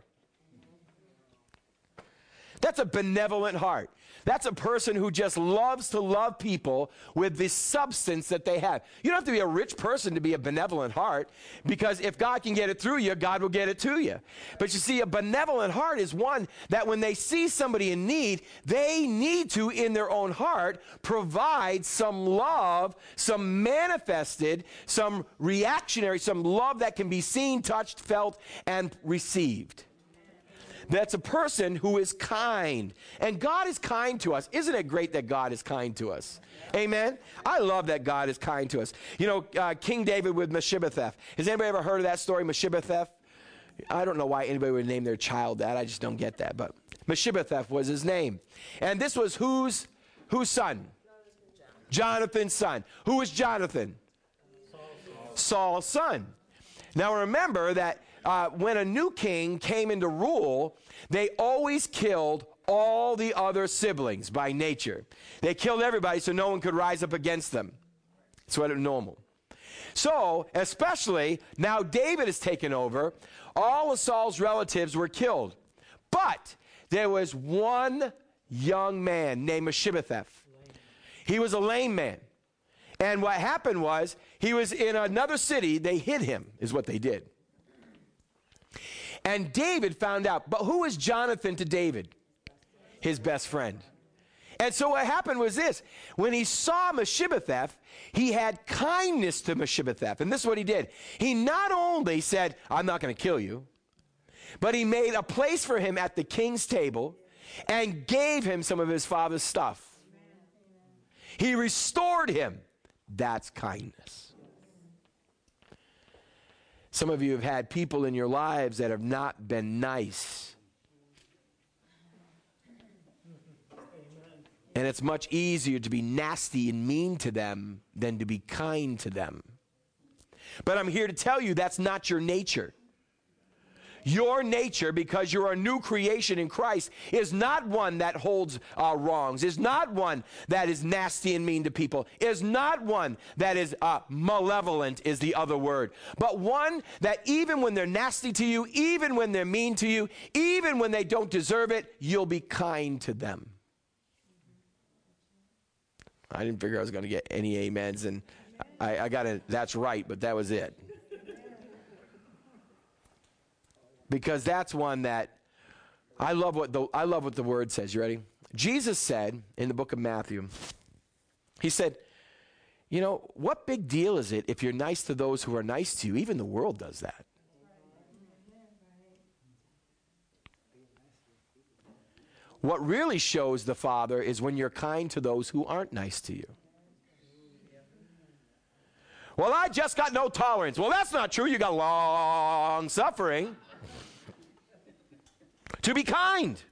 That's a benevolent heart. That's a person who just loves to love people with the substance that they have. You don't have to be a rich person to be a benevolent heart, because if God can get it through you, God will get it to you. But you see, a benevolent heart is one that when they see somebody in need, they need to, in their own heart, provide some love, some manifested, some reactionary, some love that can be seen, touched, felt, and received. That's a person who is kind. And God is kind to us. Isn't it great that God is kind to us? Amen? I love that God is kind to us. You know, uh, King David with Mephibosheth. Has anybody ever heard of that story, Mephibosheth? I don't know why anybody would name their child that. I just don't get that. But Mephibosheth was his name. And this was whose, whose son? Jonathan's son. Who was Jonathan? Saul's, Saul's son. Now remember that Uh, when a new king came into rule, they always killed all the other siblings by nature. They killed everybody so no one could rise up against them. It's what is normal. So, especially now David has taken over, all of Saul's relatives were killed. But there was one young man named Mephibosheth. He was a lame man. And what happened was, he was in another city. They hid him, is what they did. And David found out. But who was Jonathan to David? His best friend. And so what happened was this. When he saw Mephibosheth, he had kindness to Mephibosheth. And this is what he did. He not only said, I'm not going to kill you, but he made a place for him at the king's table and gave him some of his father's stuff. He restored him. That's kindness. Some of you have had people in your lives that have not been nice. And it's much easier to be nasty and mean to them than to be kind to them. But I'm here to tell you that's not your nature. Your nature, because you're a new creation in Christ, is not one that holds uh, wrongs, is not one that is nasty and mean to people, is not one that is uh, malevolent is the other word, but one that even when they're nasty to you, even when they're mean to you, even when they don't deserve it, you'll be kind to them. I didn't figure I was going to get any amens, and I, I got a, that's right, but that was it. Because that's one that I love what the I love what the word says. You ready? Jesus said in the book of Matthew, he said, you know, what big deal is it if you're nice to those who are nice to you? Even the world does that. What really shows the Father is when you're kind to those who aren't nice to you. Well, I just got no tolerance. Well, that's not true. You got long suffering. To be kind.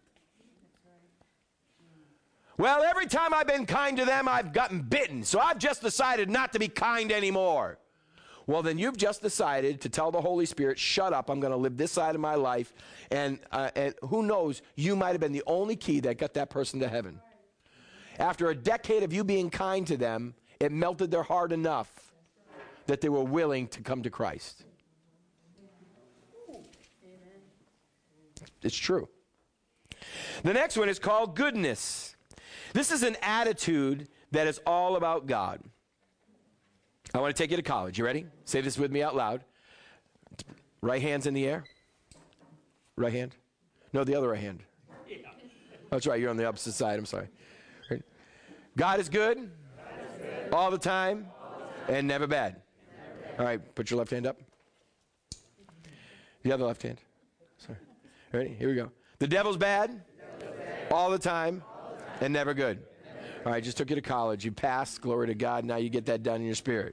Well, every time I've been kind to them, I've gotten bitten. So I've just decided not to be kind anymore. Well, then you've just decided to tell the Holy Spirit, shut up, I'm going to live this side of my life. And, uh, and who knows, you might have been the only key that got that person to heaven. After a decade of you being kind to them, it melted their heart enough that they were willing to come to Christ. It's true. The next one is called goodness. This is an attitude that is all about God. I want to take you to college. You ready? Say this with me out loud. Right hand's in the air. Right hand? No, the other right hand. Yeah. That's right. You're on the opposite side. I'm sorry. Right. God is good, God is good. All the time, all the time. And never bad. Never bad. All right. Put your left hand up. The other left hand. Sorry. Ready? Here we go. The devil's bad, the devil's bad. All the time, all the time. And never good. Never good. All right, just took you to college. You passed. Glory to God. Now you get that done in your spirit.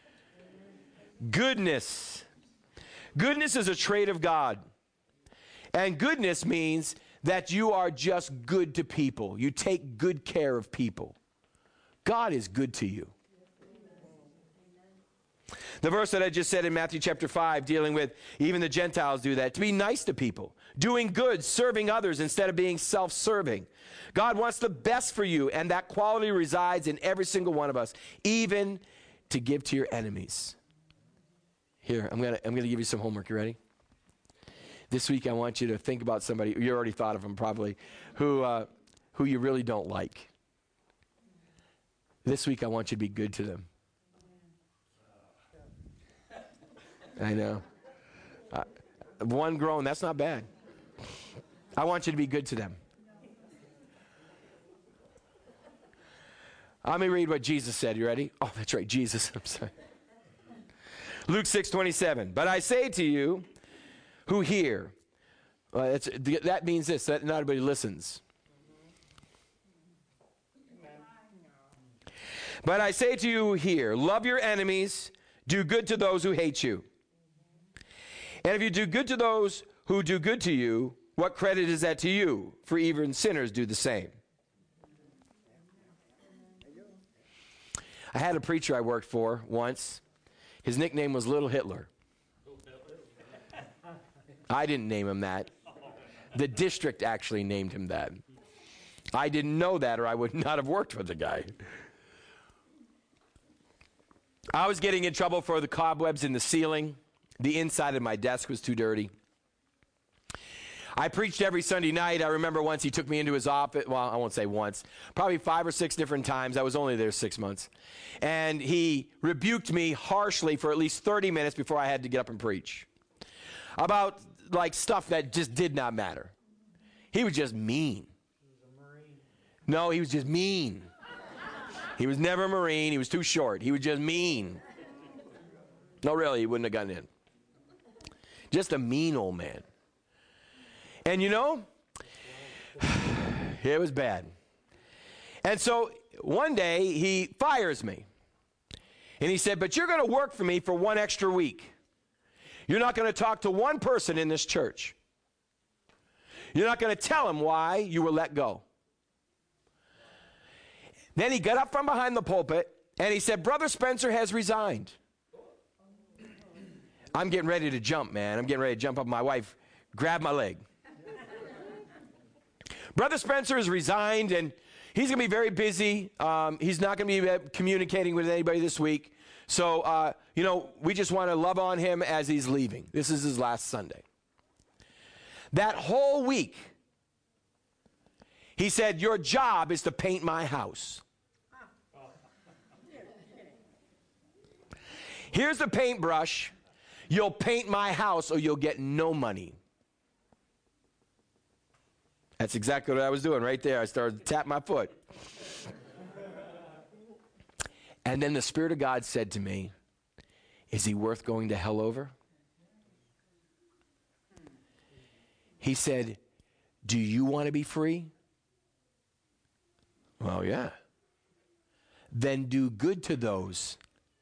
Goodness. Goodness is a trait of God. And goodness means that you are just good to people. You take good care of people. God is good to you. The verse that I just said in Matthew chapter five, dealing with even the Gentiles do that, to be nice to people, doing good, serving others instead of being self-serving. God wants the best for you, and that quality resides in every single one of us, even to give to your enemies. Here, I'm gonna I'm gonna give you some homework. You ready? This week I want you to think about somebody, you already thought of them probably, who uh, who you really don't like. This week I want you to be good to them. I know. Uh, one grown, that's not bad. I want you to be good to them. Let me read what Jesus said. You ready? Oh, that's right, Jesus. I'm sorry. Luke six twenty-seven. But I say to you who hear, uh, it's, that means this, that not everybody listens. But I say to you who hear, love your enemies, do good to those who hate you. And if you do good to those who do good to you, what credit is that to you? For even sinners do the same. I had a preacher I worked for once. His nickname was Little Hitler. I didn't name him that. The district actually named him that. I didn't know that, or I would not have worked with the guy. I was getting in trouble for the cobwebs in the ceiling. The inside of my desk was too dirty. I preached every Sunday night. I remember once he took me into his office. Well, I won't say once. Probably five or six different times. I was only there six months. And he rebuked me harshly for at least thirty minutes before I had to get up and preach. About, like, stuff that just did not matter. He was just mean. He was a Marine. No, he was just mean. He was never a Marine. He was too short. He was just mean. No, really, he wouldn't have gotten in. Just a mean old man. And you know, it was bad. And so one day he fires me. And he said, but you're going to work for me for one extra week. You're not going to talk to one person in this church. You're not going to tell them why you were let go. Then he got up from behind the pulpit and he said, Brother Spencer has resigned. I'm getting ready to jump, man. I'm getting ready to jump up. My wife grabbed my leg. Brother Spencer has resigned, and he's going to be very busy. Um, he's not going to be uh, communicating with anybody this week. So, uh, you know, we just want to love on him as he's leaving. This is his last Sunday. That whole week, he said, your job is to paint my house. Here's the paintbrush. You'll paint my house or you'll get no money. That's exactly what I was doing right there. I started to tap my foot. And then the Spirit of God said to me, is he worth going to hell over? He said, do you want to be free? Well, yeah. Then do good to those.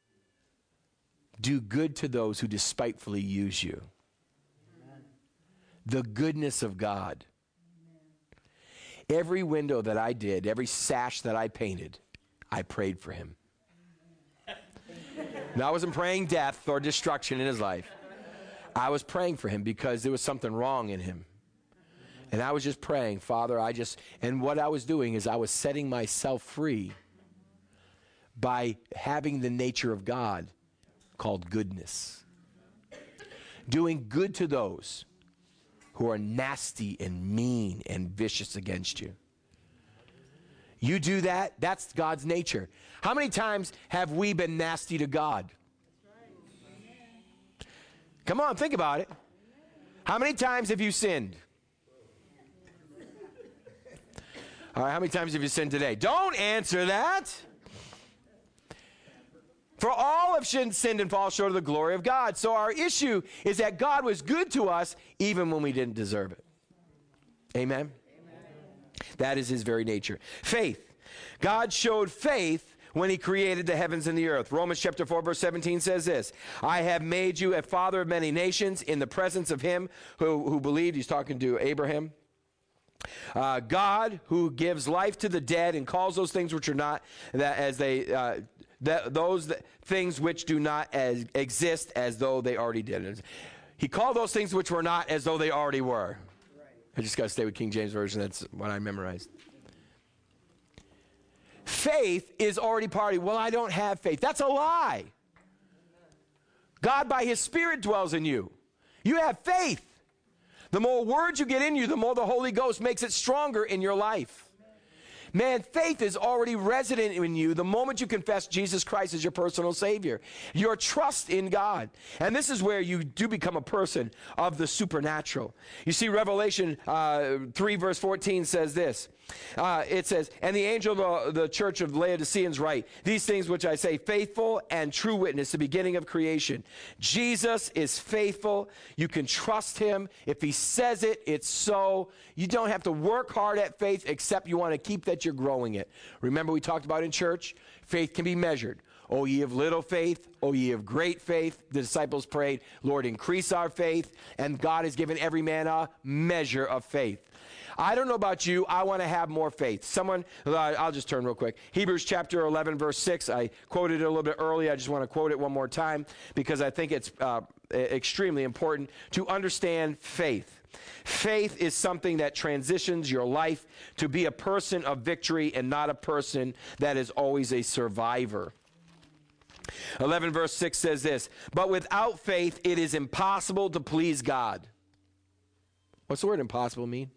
Do good to those who despitefully use you. Amen. The goodness of God. Amen. Every window that I did, every sash that I painted, I prayed for him. Now, I wasn't praying death or destruction in his life. I was praying for him because there was something wrong in him. And I was just praying, Father, I just, and what I was doing is I was setting myself free by having the nature of God called goodness. Doing good to those who are nasty and mean and vicious against you. You do that, that's God's nature. How many times have we been nasty to God? Come on, think about it. How many times have you sinned? All right, how many times have you sinned today? Don't answer that. For all have sinned and fall short of the glory of God. So our issue is that God was good to us even when we didn't deserve it. Amen? Amen. That is his very nature. Faith. God showed faith when he created the heavens and the earth. Romans chapter four verse seventeen says this, I have made you a father of many nations in the presence of him who, who believed. He's talking to Abraham. Uh, God who gives life to the dead and calls those things which are not that as they uh, that those that, things which do not as, exist as though they already did. He called those things which were not as though they already were. Right. I just got to stay with King James Version. That's what I memorized. Faith is already part of, well, I don't have faith. That's a lie. God by his Spirit dwells in you. You have faith. The more words you get in you, the more the Holy Ghost makes it stronger in your life. Man, faith is already resident in you the moment you confess Jesus Christ as your personal Savior. Your trust in God. And this is where you do become a person of the supernatural. You see, Revelation uh, three verse fourteen says this. Uh, it says, and the angel of the, the church of Laodiceans write, these things which I say, faithful and true witness, the beginning of creation. Jesus is faithful. You can trust him. If he says it, it's so. You don't have to work hard at faith except you want to keep that you're growing it. Remember we talked about in church, faith can be measured. O ye of little faith, O ye of great faith. The disciples prayed, Lord, increase our faith. And God has given every man a measure of faith. I don't know about you. I want to have more faith. Someone, uh, I'll just turn real quick. Hebrews chapter eleven, verse six. I quoted it a little bit early. I just want to quote it one more time because I think it's uh, extremely important to understand faith. Faith is something that transitions your life to be a person of victory and not a person that is always a survivor. eleven verse six says this, but without faith it is impossible to please God. What's the word impossible mean?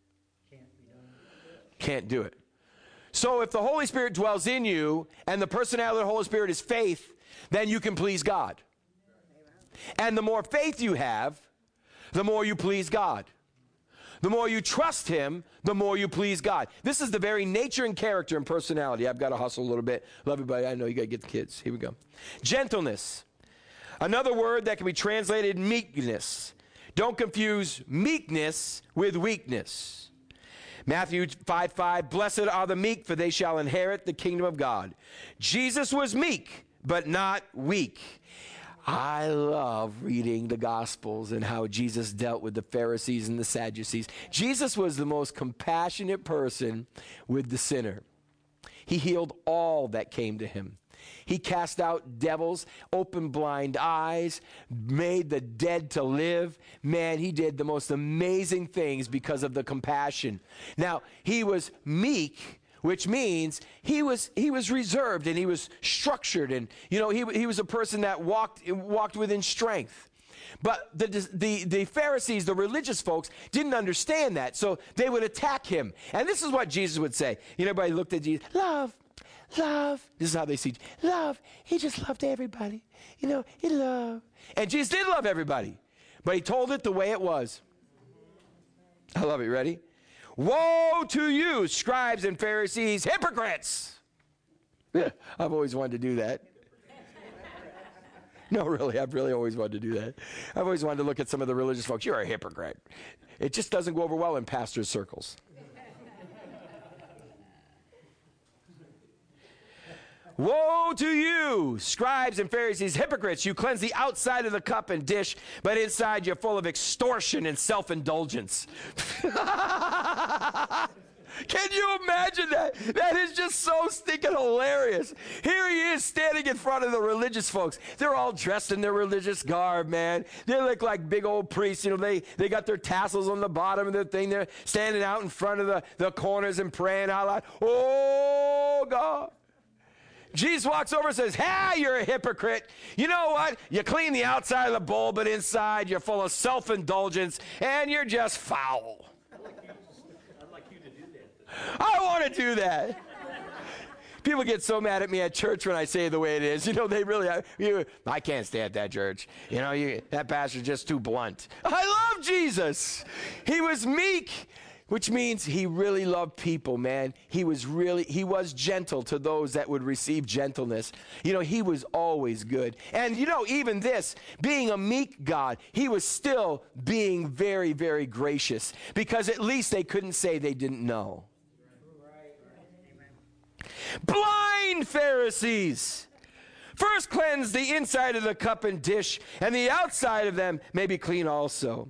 Can't do it. So if the Holy Spirit dwells in you and the personality of the Holy Spirit is faith, then you can please God. And the more faith you have, the more you please God. The more you trust him, the more you please God. This is the very nature and character and personality. I've got to hustle a little bit. Love everybody. I know you got to get the kids. Here we go. Gentleness. Another word that can be translated meekness. Don't confuse meekness with weakness. Matthew five five, blessed are the meek, for they shall inherit the kingdom of God. Jesus was meek, but not weak. I love reading the Gospels and how Jesus dealt with the Pharisees and the Sadducees. Jesus was the most compassionate person with the sinner. He healed all that came to him. He cast out devils, opened blind eyes, made the dead to live. Man, he did the most amazing things because of the compassion. Now, he was meek, which means he was he was reserved and he was structured, and you know he he was a person that walked walked within strength. But the the the Pharisees, the religious folks, didn't understand that, so they would attack him. And this is what Jesus would say. You know, everybody looked at Jesus, love. Love. This is how they see love. He just loved everybody. You know, he loved. And Jesus did love everybody. But he told it the way it was. I love it. Ready? Woe to you, scribes and Pharisees, hypocrites. Yeah, I've always wanted to do that. No, really, I've really always wanted to do that. I've always wanted to look at some of the religious folks. You're a hypocrite. It just doesn't go over well in pastors' circles. Woe to you, scribes and Pharisees, hypocrites! You cleanse the outside of the cup and dish, but inside you're full of extortion and self-indulgence. Can you imagine that? That is just so stinking hilarious. Here he is standing in front of the religious folks. They're all dressed in their religious garb, man. They look like big old priests. You know, they, they got their tassels on the bottom of their thing. They're standing out in front of the, the corners and praying out loud. Oh, God. Jesus walks over and says, hey, you're a hypocrite. You know what? You clean the outside of the bowl, but inside you're full of self-indulgence, and you're just foul. I'd like you, I'd like you to do that. I want to do that. People get so mad at me at church when I say it the way it is. You know, they really, I, you, I can't stay at that church. You know, you, that pastor's just too blunt. I love Jesus. He was meek, which means he really loved people, man. He was really, he was gentle to those that would receive gentleness. You know, he was always good. And you know, even this, being a meek God, he was still being very, very gracious, because at least they couldn't say they didn't know. Blind Pharisees! First cleanse the inside of the cup and dish, and the outside of them may be clean also.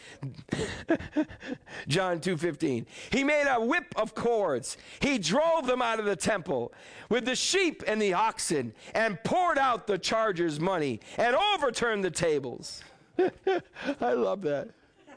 John two fifteen. He made a whip of cords. He drove them out of the temple with the sheep and the oxen, and poured out the chargers' money and overturned the tables. I love that.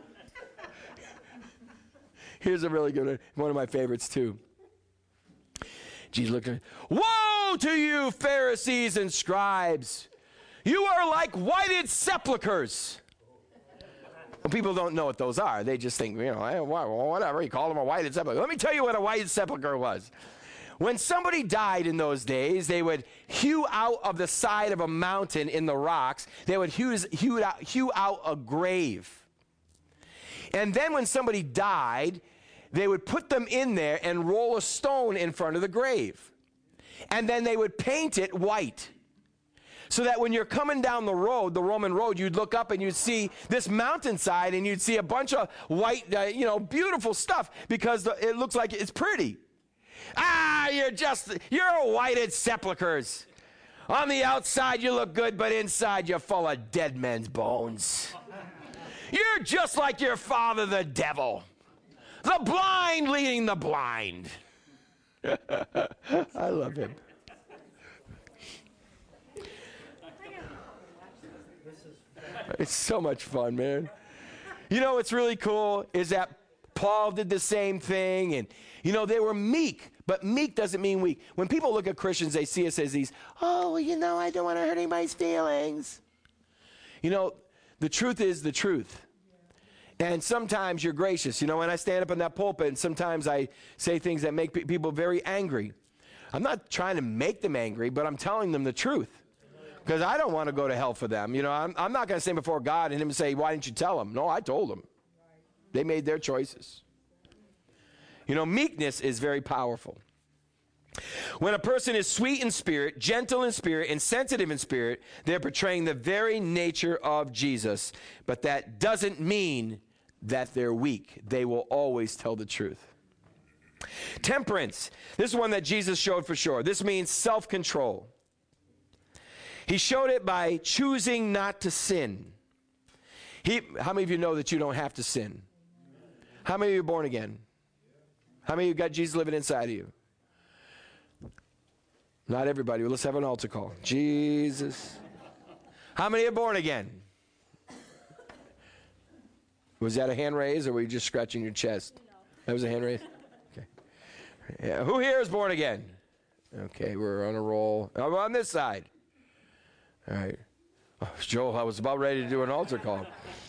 Here's a really good one, one of my favorites too. Jesus looked at him. Woe to you, Pharisees and scribes! You are like whited sepulchres. Well, people don't know what those are. They just think, you know, hey, whatever. He called them a whited sepulcher. Let me tell you what a whited sepulcher was. When somebody died in those days, they would hew out of the side of a mountain in the rocks. They would hew, hew, out, hew out a grave. And then when somebody died, they would put them in there and roll a stone in front of the grave. And then they would paint it white. So that when you're coming down the road, the Roman road, you'd look up and you'd see this mountainside, and you'd see a bunch of white, uh, you know, beautiful stuff, because the, it looks like it's pretty. Ah, you're just, you're whited sepulchres. On the outside, you look good, but inside, you're full of dead men's bones. You're just like your father, the devil. The blind leading the blind. I love him. It's so much fun, man. You know what's really cool is that Paul did the same thing, and, you know, they were meek, but meek doesn't mean weak. When people look at Christians, they see us as these, oh, well, you know, I don't want to hurt anybody's feelings. You know, the truth is the truth. And sometimes you're gracious. You know, when I stand up in that pulpit, and sometimes I say things that make pe- people very angry. I'm not trying to make them angry, but I'm telling them the truth. Because I don't want to go to hell for them. You know, I'm, I'm not going to stand before God and him say, why didn't you tell them? No, I told them. They made their choices. You know, meekness is very powerful. When a person is sweet in spirit, gentle in spirit, and sensitive in spirit, they're portraying the very nature of Jesus. But that doesn't mean that they're weak. They will always tell the truth. Temperance. This is one that Jesus showed for sure. This means self-control. He showed it by choosing not to sin. He, how many of you know that you don't have to sin? How many of you are born again? How many of you got Jesus living inside of you? Not everybody. Well, let's have an altar call. Jesus. How many are born again? Was that a hand raise, or were you just scratching your chest? No. That was a hand raise? Okay. Yeah. Who here is born again? Okay, we're on a roll. I'm on this side. All right. Oh, Joel, I was about ready to do an altar call.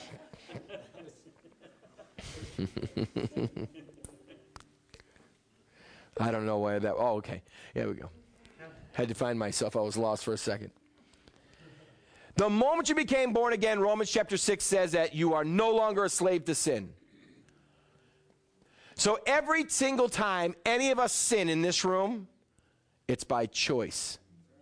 I don't know why that. Oh, okay. There we go. Had to find myself. I was lost for a second. The moment you became born again, Romans chapter six says that you are no longer a slave to sin. So every single time any of us sin in this room, it's by choice.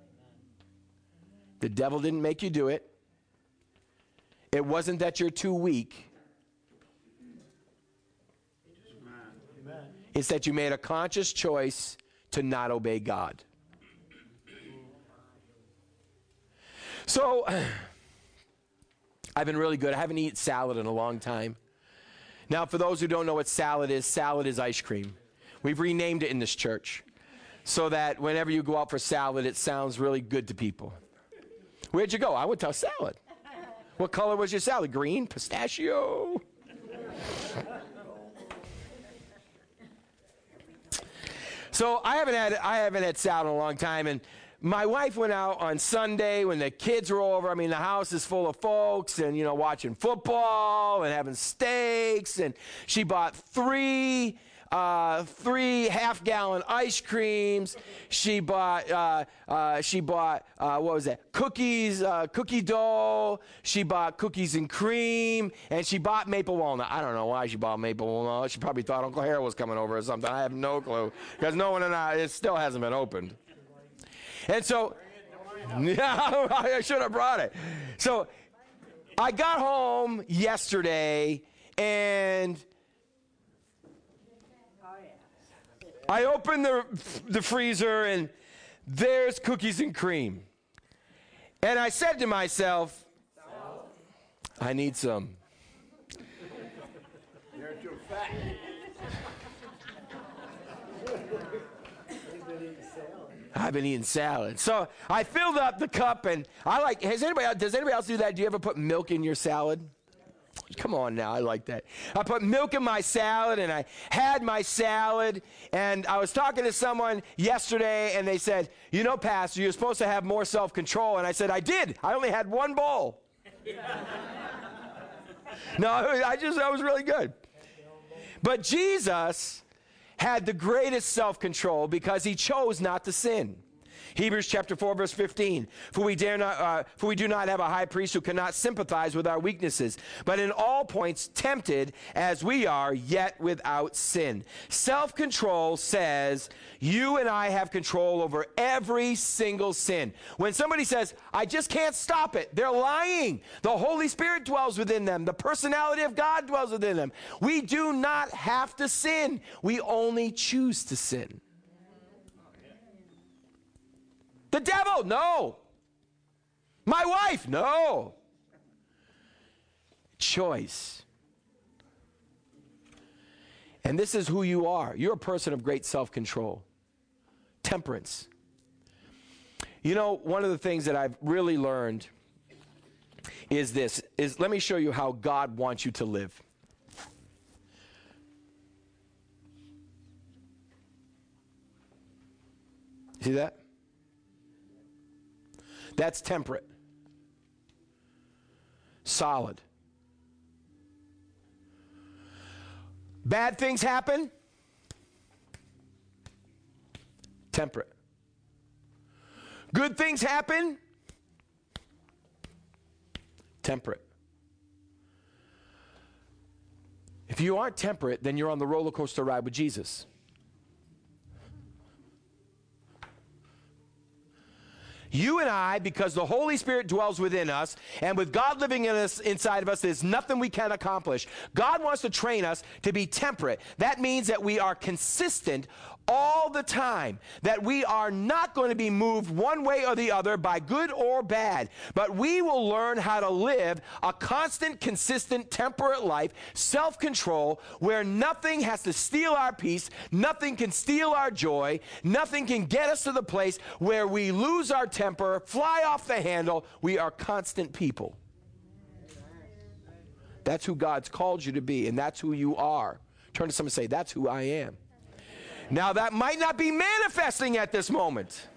The devil didn't make you do it. It wasn't that you're too weak. It's that you made a conscious choice to not obey God. So, I've been really good. I haven't eaten salad in a long time. Now, for those who don't know what salad is, salad is ice cream. We've renamed it in this church so that whenever you go out for salad, it sounds really good to people. Where'd you go? I went to a salad. What color was your salad? Green? Pistachio? So I haven't had I haven't had salad in a long time, and my wife went out on Sunday when the kids were over. I mean, the house is full of folks, and you know, watching football and having steaks, and she bought three. Uh, three half-gallon ice creams. She bought. Uh, uh, she bought. Uh, what was that? Cookies, uh, cookie dough. She bought cookies and cream, and she bought maple walnut. I don't know why she bought maple walnut. She probably thought Uncle Harold was coming over or something. I have no clue because no one and I. It still hasn't been opened. And so, yeah, I should have brought it. So, I got home yesterday and. I opened the, the freezer, and there's cookies and cream. And I said to myself, I need some. You're too fat. I've been eating salad. So I filled up the cup, and I like, has anybody, does anybody else do that? Do you ever put milk in your salad? Come on now, I like that. I put milk in my salad, and I had my salad, and I was talking to someone yesterday, and they said, you know, Pastor, you're supposed to have more self-control. And I said, I did. I only had one bowl. No, I just, that was really good. But Jesus had the greatest self-control because he chose not to sin. Hebrews chapter four, verse fifteen. For we dare not, uh, for we do not have a high priest who cannot sympathize with our weaknesses, but in all points tempted as we are, yet without sin. Self-control says you and I have control over every single sin. When somebody says, I just can't stop it, they're lying. The Holy Spirit dwells within them. The personality of God dwells within them. We do not have to sin. We only choose to sin. The devil, no. My wife, no. Choice. And this is who you are. You're a person of great self-control. Temperance. You know, one of the things that I've really learned is this, is let me show you how God wants you to live. See that? That's temperate. Solid. Bad things happen. Temperate. Good things happen. Temperate. If you aren't temperate, then you're on the roller coaster ride with Jesus. You and I, because the Holy Spirit dwells within us, and with God living in us, inside of us, there's nothing we can accomplish. God wants to train us to be temperate. That means that we are consistent all the time, that we are not going to be moved one way or the other by good or bad, but we will learn how to live a constant, consistent, temperate life, self-control, where nothing has to steal our peace, nothing can steal our joy, nothing can get us to the place where we lose our temper, fly off the handle. We are constant people. That's who God's called you to be, and that's who you are. Turn to someone and say, that's who I am. Now, that might not be manifesting at this moment.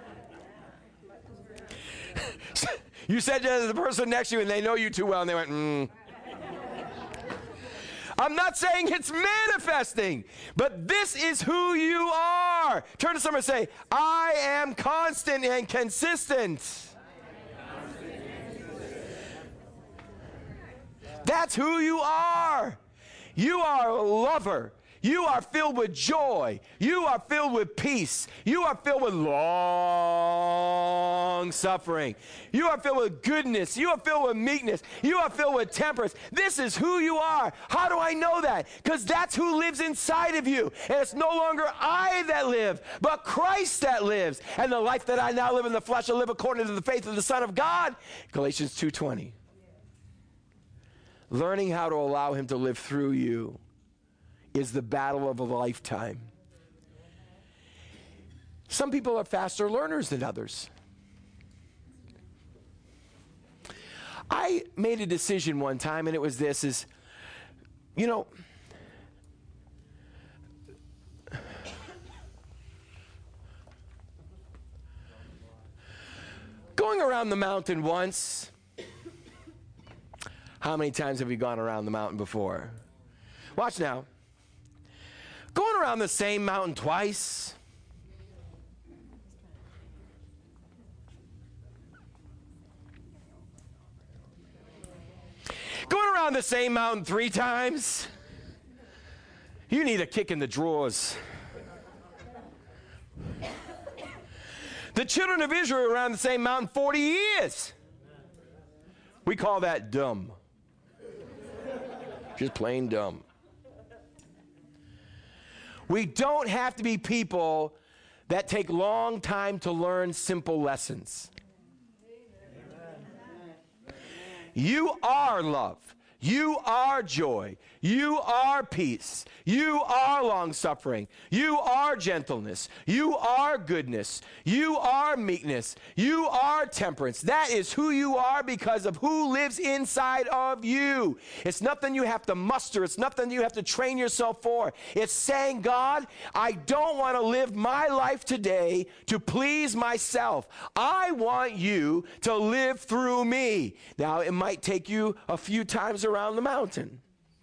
You said to the person next to you, and they know you too well, and they went, mm. I'm not saying it's manifesting, but this is who you are. Turn to someone and say, I am constant and consistent. That's who you are. You are a lover. You are filled with joy. You are filled with peace. You are filled with long suffering. You are filled with goodness. You are filled with meekness. You are filled with temperance. This is who you are. How do I know that? Because that's who lives inside of you. And it's no longer I that live, but Christ that lives. And the life that I now live in the flesh, I live according to the faith of the Son of God. Galatians two twenty. Learning how to allow him to live through you is the battle of a lifetime. Some people are faster learners than others. I made a decision one time, and it was this, is, you know, going around the mountain once. How many times have you gone around the mountain before? Watch now. Going around the same mountain twice. Going around the same mountain three times. You need a kick in the drawers. The children of Israel were around the same mountain forty years. We call that dumb. Just plain dumb. We don't have to be people that take long time to learn simple lessons. Amen. You are love. You are joy. You are peace. You are long-suffering. You are gentleness. You are goodness. You are meekness. You are temperance. That is who you are because of who lives inside of you. It's nothing you have to muster. It's nothing you have to train yourself for. It's saying, God, I don't want to live my life today to please myself. I want you to live through me. Now, it might take you a few times around the mountain.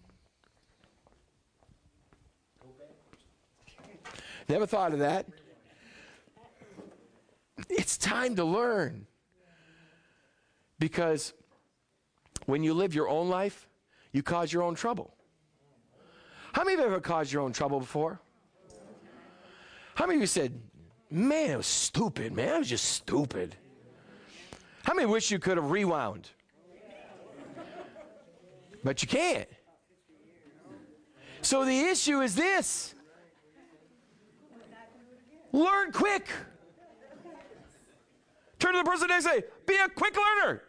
Never thought of that. It's time to learn. Because when you live your own life, you cause your own trouble. How many of you have ever caused your own trouble before? How many of you said, man, it was stupid, man, it was just stupid? How many wish you could have rewound? But you can't. So the issue is this. Learn quick. Turn to the person next to you and say, be a quick learner.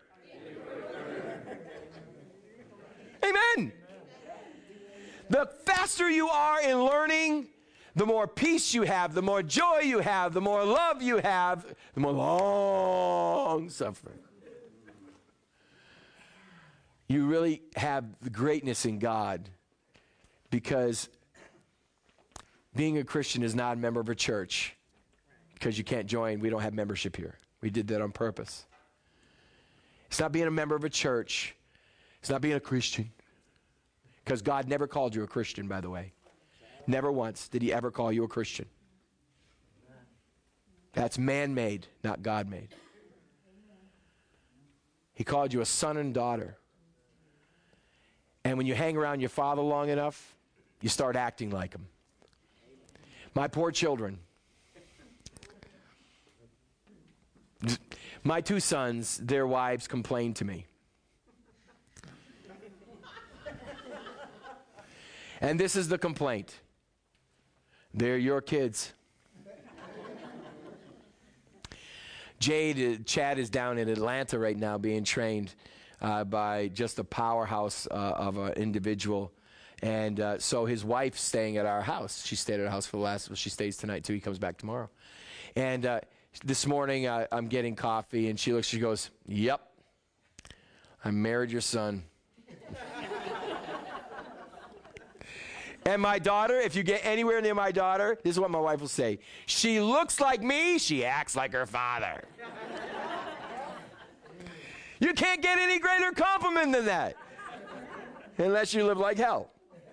Amen. The faster you are in learning, the more peace you have, the more joy you have, the more love you have, the more long suffering. You really have the greatness in God, because being a Christian is not a member of a church, because you can't join. We don't have membership here. We did that on purpose. It's not being a member of a church. It's not being a Christian, Because God never called you a Christian, by the way. Never once did he ever call you a Christian. That's man-made, not God-made. He called you a son and daughter. And when you hang around your father long enough, you start acting like him. My poor children. My two sons, their wives complained to me. And this is the complaint. They're your kids. Jade, uh, Chad is down in Atlanta right now being trained uh, by just a powerhouse uh, of an individual. And uh, so his wife's staying at our house. She stayed at our house for the last, well, she stays tonight too. He comes back tomorrow. And uh, this morning uh, I'm getting coffee and she looks, she goes, "Yep, I married your son." And my daughter, if you get anywhere near my daughter, this is what my wife will say. "She looks like me, she acts like her father." You can't get any greater compliment than that. Unless you live like hell.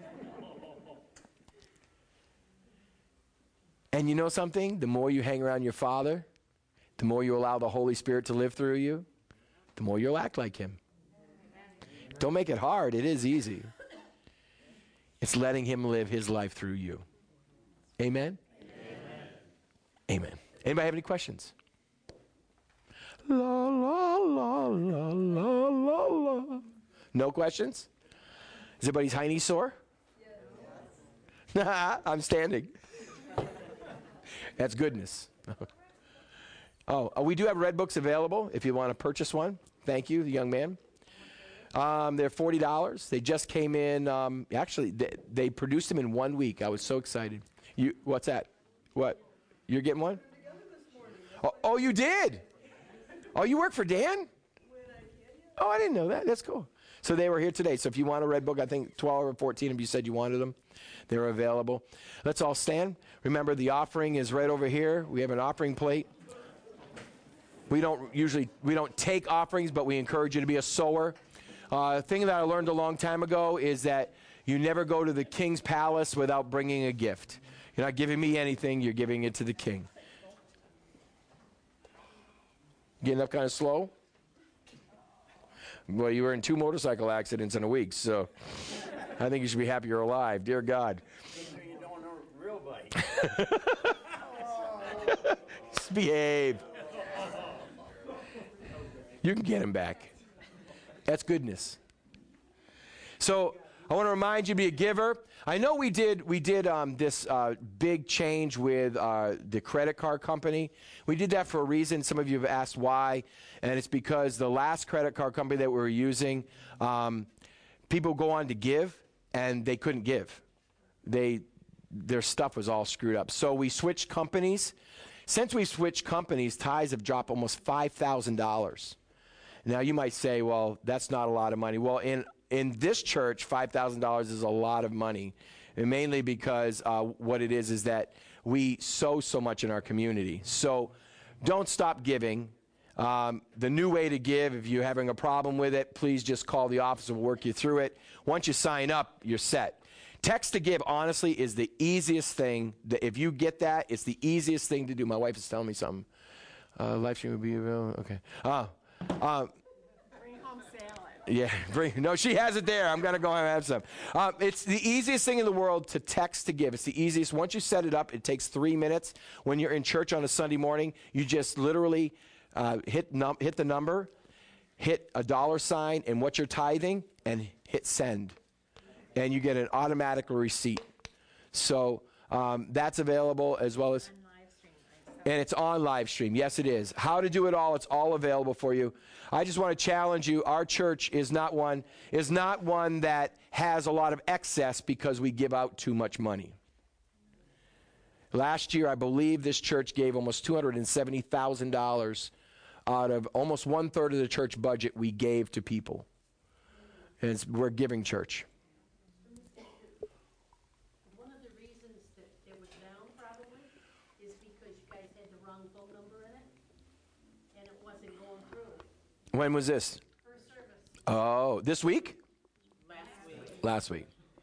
And you know something? The more you hang around your father, the more you allow the Holy Spirit to live through you, the more you'll act like him. Don't make it hard. It is easy. It's letting him live his life through you. Amen? Amen. Amen. Anybody have any questions? La, la, la, la, la, la, la. No questions? Is everybody's hiney sore? Yes. I'm standing. That's goodness. Oh, uh, we do have red books available if you want to purchase one. Thank you, the young man. Um, they're forty dollars. They just came in. Um, actually, they, they produced them in one week. I was so excited. You, what's that? What? You're getting one? Oh, oh, you did? Oh, you work for Dan? Oh, I didn't know that. That's cool. So they were here today. So if you want a red book, I think twelve or fourteen of you said you wanted them. They're available. Let's all stand. Remember, the offering is right over here. We have an offering plate. We don't usually, we don't take offerings, but we encourage you to be a sower. Uh, the thing that I learned a long time ago is that you never go to the king's palace without bringing a gift. You're not giving me anything, you're giving it to the king. Getting up kind of slow? Well, you were in two motorcycle accidents in a week, so I think you should be happy you're alive. Dear God. You don't know real bike. Just behave. You can get him back. That's goodness. So I want to remind you to be a giver. I know we did we did um, this uh, big change with uh, the credit card company. We did that for a reason. Some of you have asked why, and it's because the last credit card company that we were using, um, people go on to give, and they couldn't give. They their stuff was all screwed up. So we switched companies. Since we switched companies, tithes have dropped almost five thousand dollars. Now, you might say, well, that's not a lot of money. Well, in, in this church, five thousand dollars is a lot of money, and mainly because uh, what it is is that we sow so much in our community. So don't stop giving. Um, the new way to give, if you're having a problem with it, please just call the office and we'll work you through it. Once you sign up, you're set. Text to give, honestly, is the easiest thing. That if you get that, it's the easiest thing to do. My wife is telling me something. Uh, live stream will be available. Okay. Uh, uh, Bring home salad. Yeah, bring, no, she has it there. I'm going to go and have some. Um, it's the easiest thing in the world to text to give. It's the easiest. Once you set it up, it takes three minutes. When you're in church on a Sunday morning, you just literally uh, hit, num- hit the number, hit a dollar sign and what you're tithing, and hit send. And you get an automatic receipt. So um, that's available as well as... And it's on live stream. Yes, it is. How to do it all, it's all available for you. I just want to challenge you. Our church is not one is not one that has a lot of excess because we give out too much money. Last year, I believe this church gave almost two hundred seventy thousand dollars out of almost one-third of the church budget we gave to people. And it's, we're a giving church. When was this? First service. Oh, this week? Last week. Last week.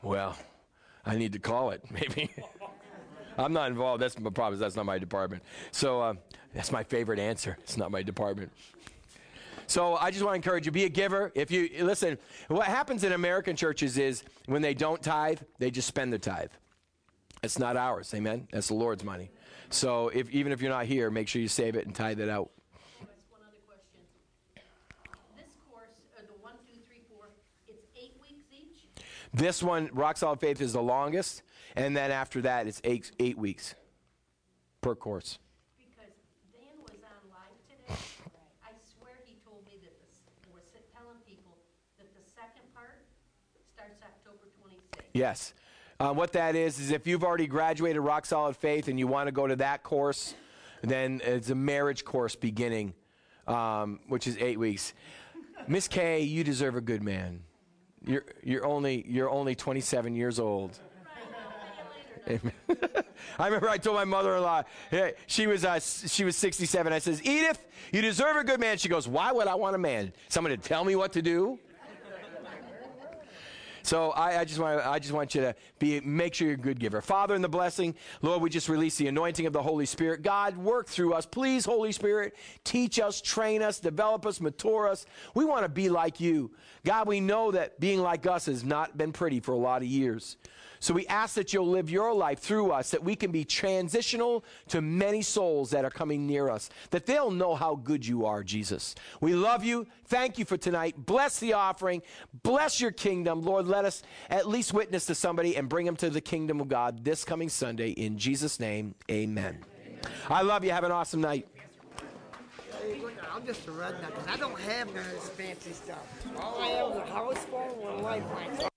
Well, I need to call it, maybe. I'm not involved. That's my problem. That's not my department. So uh, that's my favorite answer. It's not my department. So I just want to encourage you, be a giver. If you, listen, what happens in American churches is when they don't tithe, they just spend the tithe. It's not ours, amen? That's the Lord's money. So if, even if you're not here, make sure you save it and tithe it out. One other question. This course, uh, the one, two, three, four, it's eight weeks each? This one, Rock Solid Faith, is the longest, and then after that, it's eight, eight weeks per course. Because Dan was on live today. I swear he told me that this, we're sit- telling people that the second part starts October twenty-sixth. Yes. Uh, what that is, is if you've already graduated Rock Solid Faith and you want to go to that course, then it's a marriage course beginning, um, which is eight weeks. Miss Kay, you deserve a good man. You're, you're, only, you're only twenty-seven years old. Amen. I remember I told my mother-in-law, hey, she was uh, she was sixty-seven. I says, Edith, you deserve a good man. She goes, why would I want a man? Someone to tell me what to do? So I, I just want I just want you to be make sure you're a good giver. Father, in the blessing, Lord, we just release the anointing of the Holy Spirit. God, work through us. Please, Holy Spirit, teach us, train us, develop us, mature us. We want to be like you. God, we know that being like us has not been pretty for a lot of years. So we ask that you'll live your life through us, that we can be transitional to many souls that are coming near us, that they'll know how good you are, Jesus. We love you. Thank you for tonight. Bless the offering. Bless your kingdom. Lord, let us at least witness to somebody and bring them to the kingdom of God this coming Sunday. In Jesus' name, amen. Amen. I love you. Have an awesome night. Hey, look, I'm just a redneck, because I don't have none of this fancy stuff. All I have is a house phone and a lifeline.